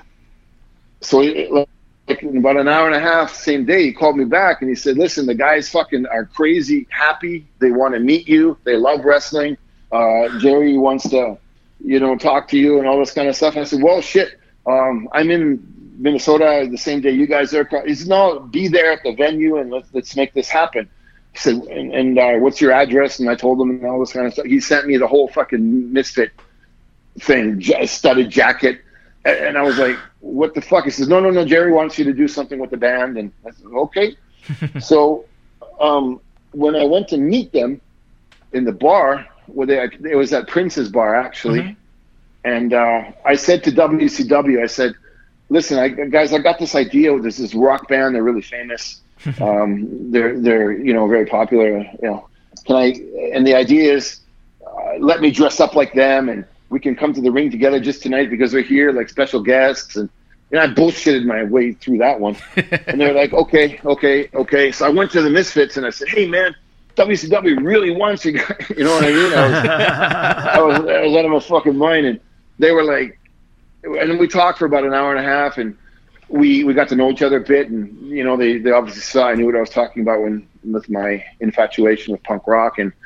so like, in about an hour and a half, same day, he called me back and he said, "Listen, the guys fucking are crazy happy. They want to meet you. They love wrestling. Uh, Jerry wants to, you know, talk to you and all this kind of stuff." And I said, "Well, shit, um, I'm in Minnesota the same day you guys are." He said, "No, be there at the venue and let's, let's make this happen." He said, "And, and uh, what's your address?" And I told him and all this kind of stuff. He sent me the whole fucking Misfit thing, studded jacket, and I was like, "What the fuck?" He says, "No, no, no. Jerry wants you to do something with the band." And I said, "Okay." So um, when I went to meet them in the bar, where they it was at Prince's bar actually, mm-hmm. and uh, I said to W C W, I said, "Listen, I, guys, I got this idea. There's this rock band. They're really famous. um, they're they're you know very popular. You know, can I? And the idea is, uh, let me dress up like them and we can come to the ring together just tonight because we're here, like special guests." And you know, I bullshitted my way through that one. And they're like, okay, okay, okay. So I went to the Misfits and I said, "Hey, man, W C W really wants you guys." You know what I mean? I was, I was, I was out of my fucking mind. And they were like, and then we talked for about an hour and a half, and we, we got to know each other a bit. And, you know, they, they obviously saw I knew what I was talking about when with my infatuation with punk rock. And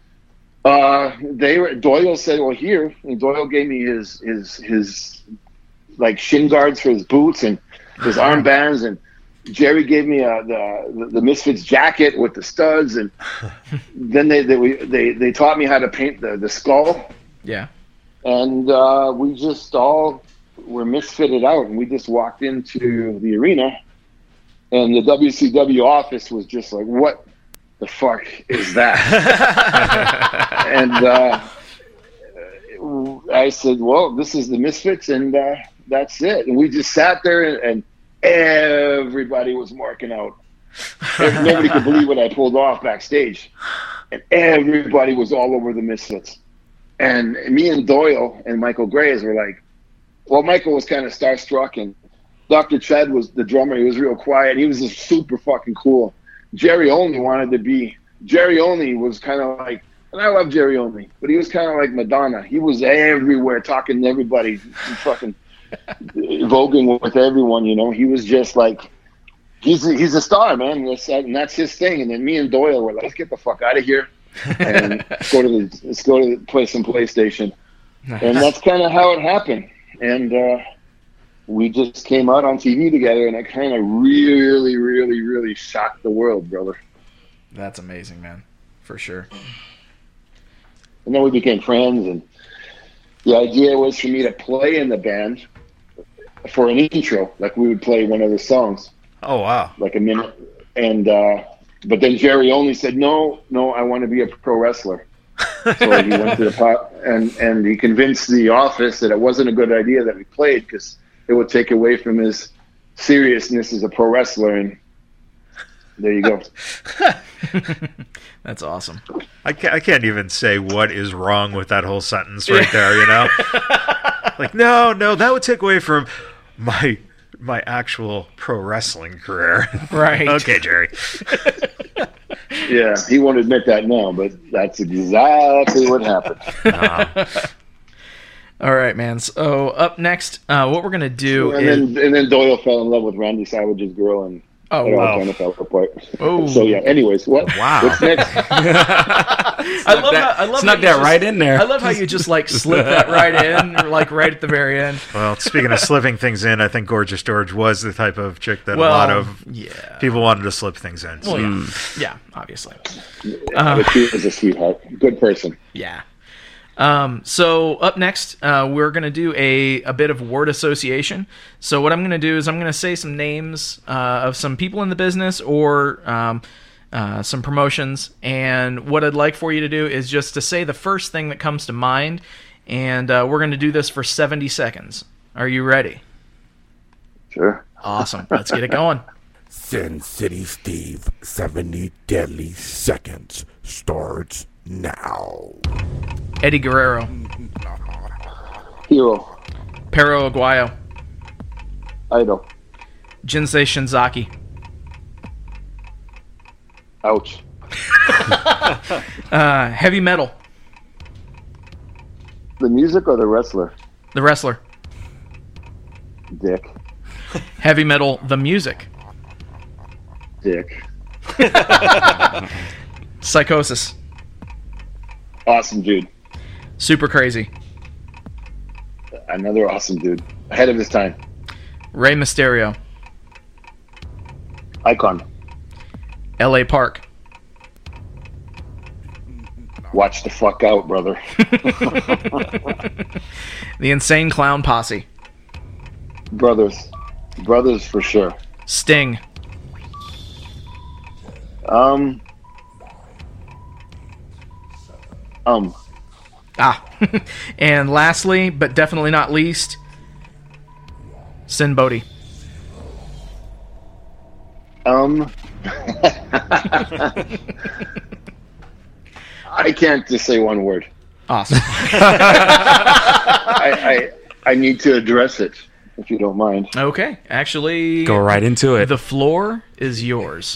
Uh, they were, Doyle said, "Well, here," and Doyle gave me his, his, his, like shin guards for his boots and his armbands. And Jerry gave me a, the the Misfits jacket with the studs, and then they they, we, they they taught me how to paint the, the skull. Yeah. And uh, we just all were misfitted out, and we just walked into the arena, and the W C W office was just like, "What the fuck is that?" and uh, I said, "Well, this is the Misfits, and uh, that's it." And we just sat there, and, and everybody was marking out. Nobody could believe what I pulled off backstage, and everybody was all over the Misfits. And me and Doyle and Michael Graves were like, well, Michael was kind of starstruck, and Doctor Chad was the drummer. He was real quiet. He was just super fucking cool. Jerry Only wanted to be, Jerry Only was kind of like, and I love Jerry Only, but he was kind of like Madonna. He was everywhere talking to everybody, fucking voguing with everyone, you know. He was just like, he's a, he's a star, man. That's, and that's his thing. And then me and Doyle were like, let's get the fuck out of here. and let's go to the let's go to the play some PlayStation, and that's kind of how it happened. And uh, we just came out on T V together, and it kind of really, really, really shocked the world, brother. That's amazing, man, for sure. And then we became friends, and the idea was for me to play in the band for an intro, like we would play one of the songs. Oh wow! Like a minute, and. Uh, But then Jerry Only said, no, no, I want to be a pro wrestler. So he went to the pot, and, and he convinced the office that it wasn't a good idea that we played because it would take away from his seriousness as a pro wrestler. And there you go. That's awesome. I can't, I can't even say what is wrong with that whole sentence right there, you know? Like, no, no, that would take away from my... my actual pro wrestling career. Right. Okay, Jerry. Yeah, he won't admit that now, but that's exactly what happened. Uh, All right, man. So up next, uh, what we're gonna do and is, then and then Doyle fell in love with Randy Savage's girl, and oh, it all wow. kind of fell apart. Oh. So yeah. Anyways, what? Wow. What's next? I love that, how I love snuck how you that just, right in there. I love how you just like slip that right in, or like right at the very end. Well, speaking of slipping things in, I think Gorgeous George was the type of chick that Well, a lot of yeah. people wanted to slip things in. So. Well, yeah, Mm. yeah, obviously, But she was a sweetheart, good person. yeah. Um, so up next, uh, we're gonna do a, a bit of word association. So what I'm gonna do is I'm gonna say some names uh, of some people in the business or um, uh, some promotions, and what I'd like for you to do is just to say the first thing that comes to mind, and uh, we're gonna do this for seventy seconds. Are you ready? Sure. Awesome. Let's get it going. Sin City Steve, seventy deadly seconds starts now. Eddie Guerrero, Hero, Pero Aguayo, idol, Jinsei Shinzaki, ouch, uh, Heavy Metal, the music or the wrestler? the wrestler, Dick, Heavy Metal, the music, Dick, Psychosis, awesome dude, Super Crazy, another awesome dude, ahead of his time, Rey Mysterio, icon, L A Park, watch the fuck out, brother. The Insane Clown Posse, brothers, brothers for sure. Sting, Um, um, ah, and lastly, but definitely not least, Sin Bodhi. um, I can't just say one word. Awesome. I, I, I need to address it, if you don't mind. Okay, actually, Go right into it. the floor is yours.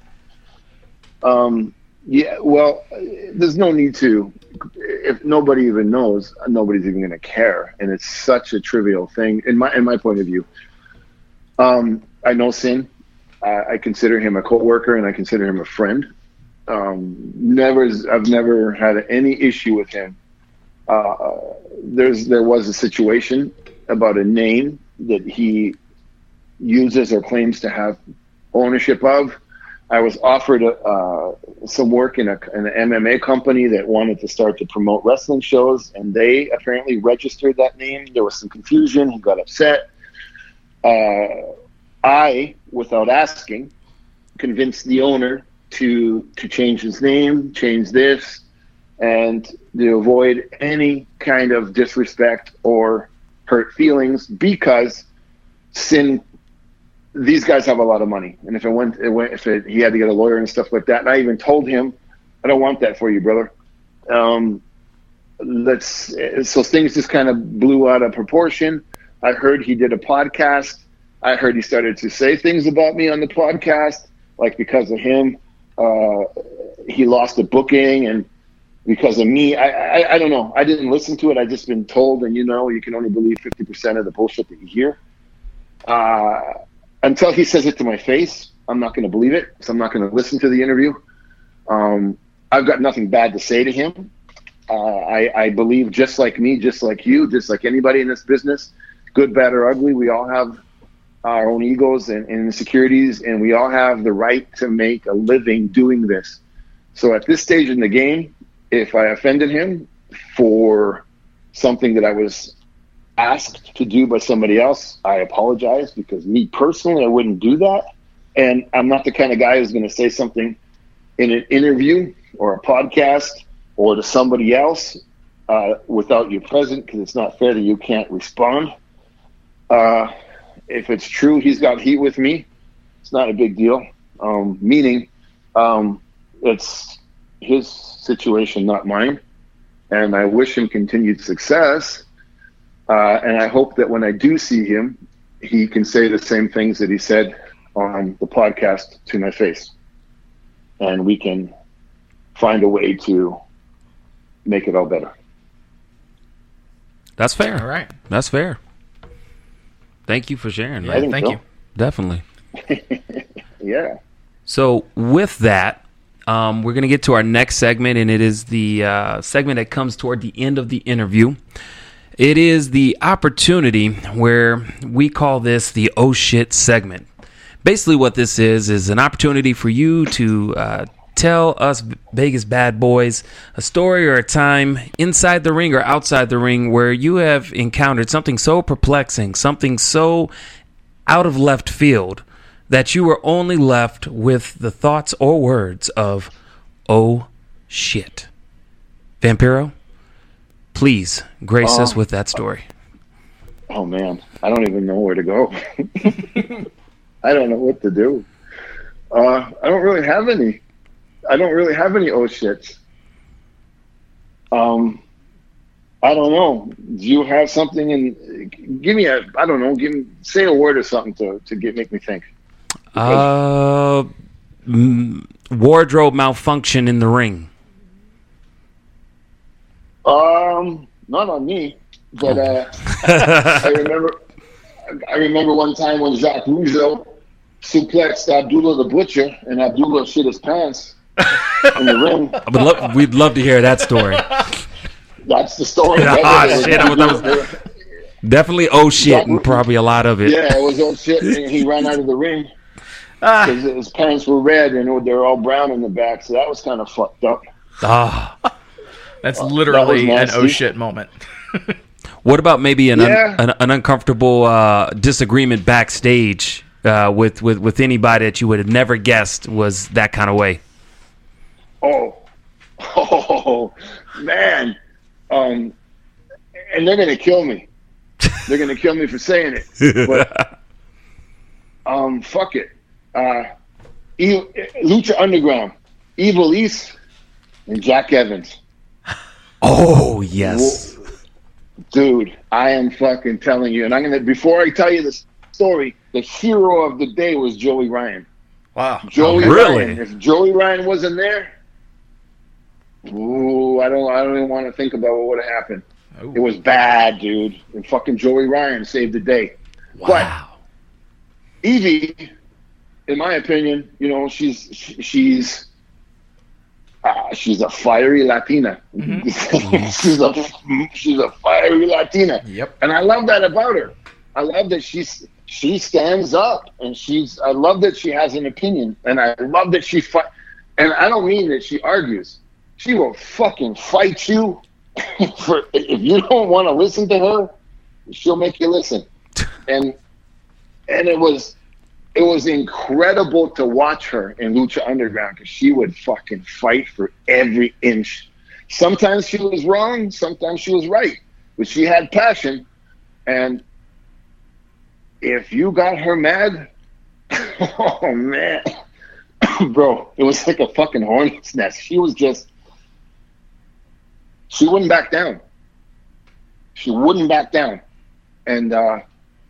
Um, yeah, well, there's no need to. If nobody even knows, nobody's even going to care, and it's such a trivial thing in my in my point of view. Um, I know Sin. Uh, I consider him a coworker, and I consider him a friend. Um, never, I've never had any issue with him. Uh, there's there was a situation about a name that he uses or claims to have ownership of. I was offered uh, some work in, a, in an M M A company that wanted to start to promote wrestling shows, and they apparently registered that name. There was some confusion. He got upset. Uh, I, without asking, convinced the owner to to change his name, change this, and to avoid any kind of disrespect or hurt feelings, because sin. These guys have a lot of money, and if it went, it went if it, he had to get a lawyer and stuff like that. And I even told him, I don't want that for you, brother. Um, let's. So things just kind of blew out of proportion. I heard he did a podcast. I heard he started to say things about me on the podcast, like because of him, uh, he lost a booking, and because of me, I, I I don't know. I didn't listen to it. I just been told, and you know, you can only believe fifty percent of the bullshit that you hear. Uh, Until he says it to my face, I'm not going to believe it. So I'm not going to listen to the interview. Um, I've got nothing bad to say to him. Uh, I, I believe just like me, just like you, just like anybody in this business, good, bad, or ugly, we all have our own egos and, and insecurities, and we all have the right to make a living doing this. So at this stage in the game, if I offended him for something that I was asked to do by somebody else, I apologize, because me personally, I wouldn't do that. And I'm not the kind of guy who's going to say something in an interview or a podcast or to somebody else uh, without you present, because it's not fair that you can't respond. Uh, if it's true he's got heat with me, it's not a big deal. Um, meaning um, it's his situation, not mine. And I wish him continued success. Uh, and I hope that when I do see him, he can say the same things that he said on the podcast to my face. And we can find a way to make it all better. That's fair. All right. That's fair. Thank you for sharing. Yeah, man. thank so. you. Definitely. Yeah. So with that, um, we're going to get to our next segment, and it is the uh, segment that comes toward the end of the interview. It is the opportunity where we call this the Oh Shit segment. Basically what this is, is an opportunity for you to uh, tell us Vegas bad boys a story or a time inside the ring or outside the ring where you have encountered something so perplexing, something so out of left field that you were only left with the thoughts or words of, oh shit. Vampiro, please grace uh, us with that story. Oh man, I don't even know where to go. I don't know what to do. Uh, I don't really have any. I don't really have any oh shits. Um, I don't know. Do you have something? In give me a. I don't know. Give me say a word or something to to get make me think. Uh, m- wardrobe malfunction in the ring. Um, not on me, but uh, I remember. I remember one time when Jacques Rougeau suplexed Abdullah the Butcher, and Abdullah shit his pants in the ring. I would lo- we'd love to hear that story. That's the story. Ah, shit, I was, I was definitely oh shit, and probably a lot of it. Yeah, it was oh shit, and he ran out of the ring because his pants were red and they were all brown in the back, so that was kind of fucked up. Ah, that's literally that an oh shit moment. What about maybe an Yeah. un, an, an uncomfortable uh, disagreement backstage uh, with, with with anybody that you would have never guessed was that kind of way? Oh, oh man, um, and they're gonna kill me. They're gonna kill me for saying it, but um, fuck it. Uh, e- Lucha Underground, Evil East, and Jack Evans. Oh yes. Dude, I am fucking telling you, and I'm gonna. Before I tell you the story, the hero of the day was Joey Ryan. Wow. Joey Oh, really? Ryan. If Joey Ryan wasn't there, ooh, I don't, I don't even want to think about what would have happened. Ooh. It was bad, dude. And fucking Joey Ryan saved the day. Wow. But Evie, in my opinion, you know, she's she's. Uh, she's a fiery Latina. Mm-hmm. she's a she's a fiery Latina. Yep. And I love that about her. I love that she's she stands up, and she's. I love that she has an opinion, and I love that she fight. And I don't mean that she argues. She will fucking fight you. For if you don't want to listen to her, she'll make you listen. And and it was it was incredible to watch her in Lucha Underground because she would fucking fight for every inch. Sometimes she was wrong, sometimes she was right, but she had passion. And if you got her mad, oh man, bro, it was like a fucking hornet's nest. She was just, she wouldn't back down. She wouldn't back down. And uh,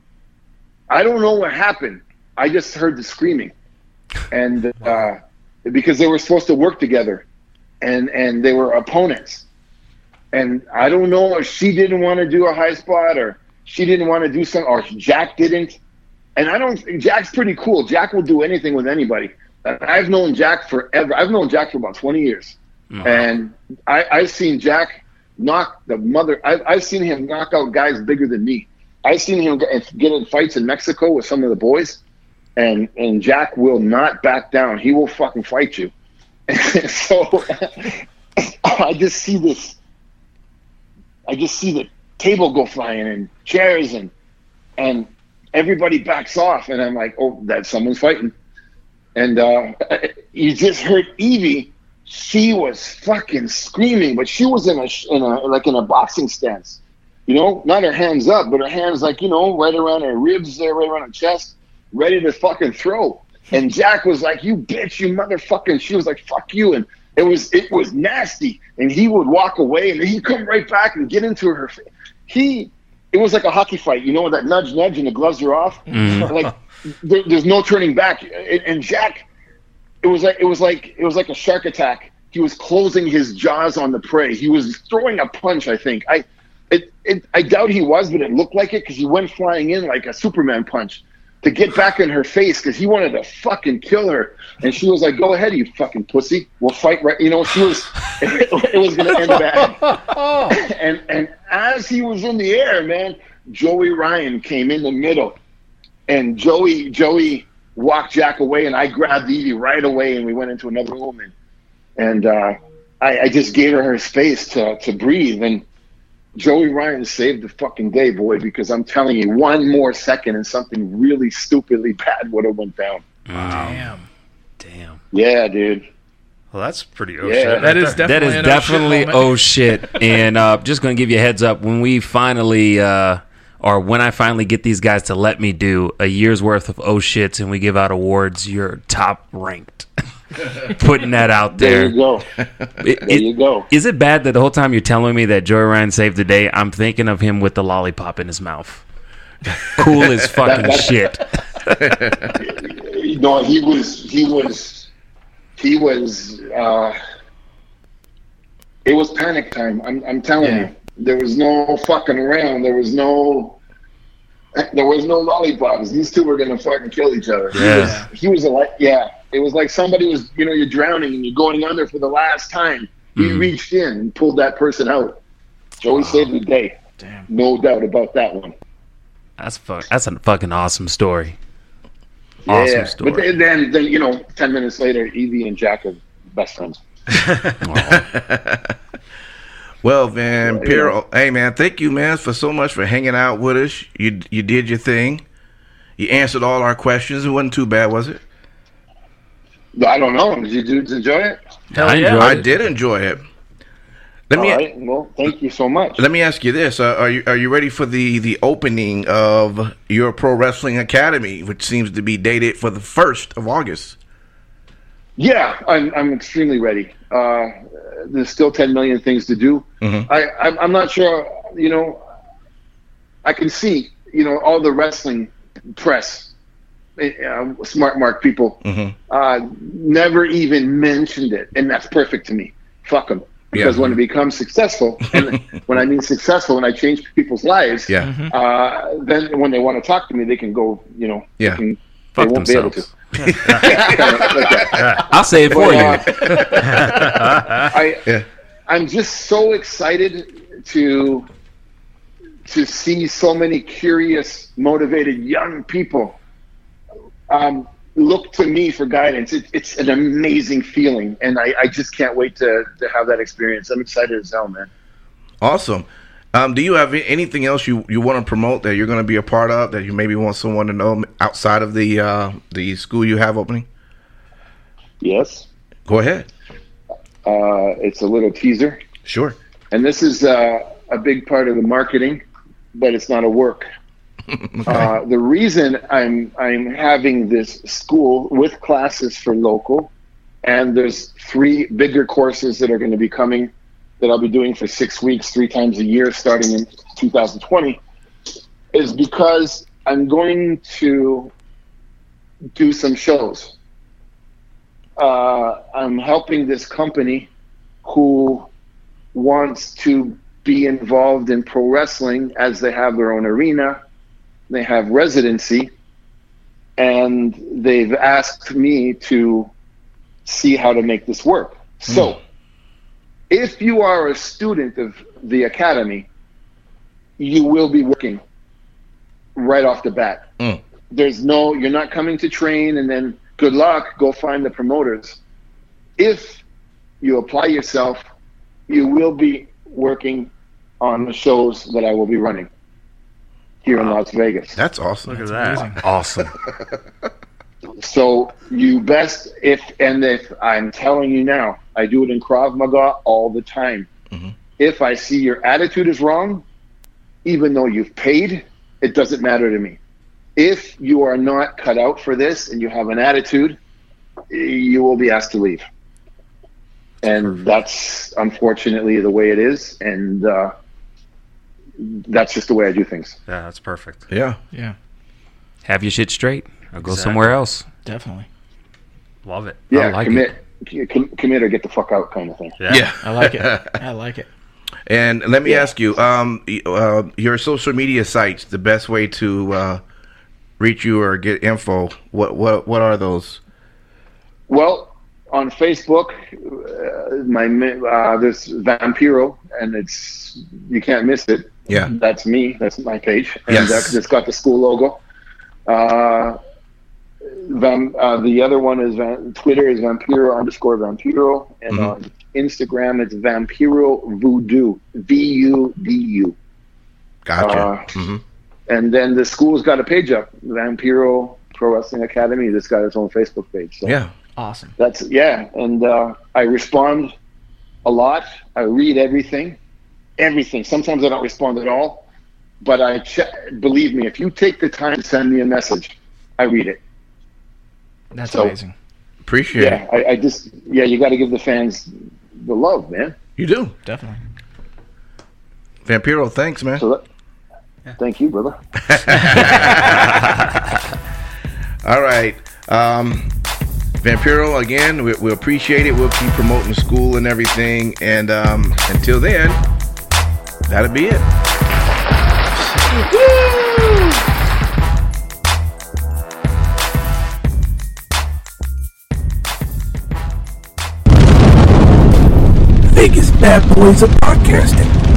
I don't know what happened. I just heard the screaming. And uh, because they were supposed to work together, and, and they were opponents. And I don't know if she didn't want to do a high spot, or she didn't want to do something, or Jack didn't. And I don't, Jack's pretty cool. Jack will do anything with anybody. I've known Jack forever. I've known Jack for about twenty years. Mm-hmm. And I, I've seen Jack knock the mother, I've, I've seen him knock out guys bigger than me. I've seen him get, get in fights in Mexico with some of the boys, and, and Jack will not back down. He will fucking fight you. So I just see this, I just see the table go flying and chairs, and and everybody backs off, and I'm like, oh, that's someone's fighting. And uh, you just heard Evie. She was fucking screaming, but she was in a in a like in a boxing stance, you know, not her hands up, but her hands like, you know, right around her ribs there, right around her chest, ready to fucking throw. And Jack was like, "You bitch, you motherfucking." She was like, "Fuck you," and it was it was nasty. And he would walk away, and he'd come right back and get into her. He, it was like a hockey fight, you know, that nudge, nudge, and the gloves are off. Mm. Like there, there's no turning back. And, and Jack, it was like it was like it was like a shark attack. He was closing his jaws on the prey. He was throwing a punch. I think I, it, it I doubt he was, but it looked like it because he went flying in like a Superman punch to get back in her face because he wanted to fucking kill her. And she was like, "Go ahead, you fucking pussy. We'll fight right." You know, she was. It, it was going to end bad. and and as he was in the air, man, Joey Ryan came in the middle, and Joey Joey walked Jack away, and I grabbed Evie right away, and we went into another room, and and uh, I, I just gave her her space to to breathe. And Joey Ryan saved the fucking day, boy, because I'm telling you, one more second and something really stupidly bad would have went down. Wow. Damn. Damn. Yeah, dude. Well, that's pretty oh Yeah. shit. That is definitely That is an definitely oh shit oh shit. And uh, just going to give you a heads up, when we finally, uh, or when I finally get these guys to let me do a year's worth of oh shits and we give out awards, you're top ranked. Putting that out there. There you go. It, There it, you go. Is it bad that the whole time you're telling me that Joey Ryan saved the day, I'm thinking of him with the lollipop in his mouth? Cool as fucking That- shit. You know, he was, he was, he was, uh, it was panic time. I'm, I'm telling Yeah. you, there was no fucking around. There was no, there was no lollipops. These two were going to fucking kill each other. Yeah. He was, he was a, like, yeah, it was like somebody was, you know, you're drowning and you're going under for the last time. He Mhm. reached in and pulled that person out. Joey saved the day. Damn. No doubt about that one. That's fuck. That's a fucking awesome story. Awesome yeah, story. but then, then, then, you know, ten minutes later, Evie and Jack are best friends. Well, man, Yeah. Piero, hey, man, thank you, man, for so much for hanging out with us. You you did your thing. You answered all our questions. It wasn't too bad, was it? I don't know. Did you dudes enjoy it? Hell I yeah. enjoyed I it. did enjoy it. Let All me right. Well, thank you so much. let me ask you this: uh, Are you are you ready for the the opening of your Pro Wrestling Academy, which seems to be dated for the first of August? Yeah, I'm I'm extremely ready. Uh, there's still ten million things to do. Mm-hmm. I I'm, I'm not sure. You know, I can see you know all the wrestling press, uh, smart mark people, Mm-hmm. uh, never even mentioned it, and that's perfect to me. Fuck them. Because Yeah. when it becomes successful, and when I mean successful, when I change people's lives, Yeah. uh, then when they want to talk to me, they can go, you know, Yeah. they, can, Fuck they won't be able to. themselves. Yeah, kind of like that. I'll say it for But, you. uh, I, Yeah. I'm just so excited to to see so many curious, motivated young people um, look to me for guidance. It, it's an amazing feeling, and I, I just can't wait to, to have that experience. I'm excited as hell, man. Awesome. Um, do you have anything else you, you want to promote that you're going to be a part of that you maybe want someone to know outside of the uh, the school you have opening? Yes. Go ahead. Uh, it's a little teaser. Sure. And this is uh, a big part of the marketing, but it's not a work. Okay. Uh, the reason I'm I'm having this school with classes for local, and there's three bigger courses that are going to be coming that I'll be doing for six weeks, three times a year, starting in two thousand twenty, is because I'm going to do some shows. Uh, I'm helping this company who wants to be involved in pro wrestling, as they have their own arena, they have residency, and they've asked me to see how to make this work. Mm. So, if you are a student of the academy, you will be working right off the bat. Mm. There's no, you're not coming to train and then good luck, go find the promoters. If you apply yourself, you will be working on the shows that I will be running here wow. in Las Vegas. That's awesome. Look at that. Amazing. Awesome. So you best, if, and if I'm telling you now, I do it in Krav Maga all the time. Mm-hmm. If I see your attitude is wrong, even though you've paid, it doesn't matter to me. If you are not cut out for this and you have an attitude, you will be asked to leave. And Perfect. That's unfortunately the way it is. And uh, that's just the way I do things. Yeah, that's perfect. Yeah. Yeah. Have your shit straight or go Exactly. somewhere else. Definitely. Love it. Yeah, I like commit, it. Com- commit or get the fuck out kind of thing. Yeah. Yeah. I like it. I like it. And let me Yeah. ask you, um, uh, your social media sites, the best way to uh, reach you or get info, what what what are those? Well, on Facebook, uh, my uh, there's Vampiro, and it's you can't miss it. Yeah, that's me. That's my page, and yes. uh, it's got the school logo. Uh, Vam, uh, the other one is Van, Twitter is Vampiro underscore Vampiro, and mm-hmm. on Instagram it's Vampiro Voodoo, V U D U. Gotcha. Uh, mm-hmm. And then the school's got a page up, Vampiro Pro Wrestling Academy. This got its own Facebook page. So yeah, awesome. That's yeah, and uh, I respond a lot. I read everything, everything. Sometimes I don't respond at all, but I check. Believe me, if you take the time to send me a message, I read it. That's so, amazing. Appreciate yeah, it. I, I just yeah, you got to give the fans the love, man. You do. Definitely. Vampiro, thanks, man. So that, yeah. Thank you, brother. All right. Um, Vampiro, again, we, we appreciate it. We'll keep promoting the school and everything. And um, until then, that'll be it. Vegas Bad Boys of Podcasting.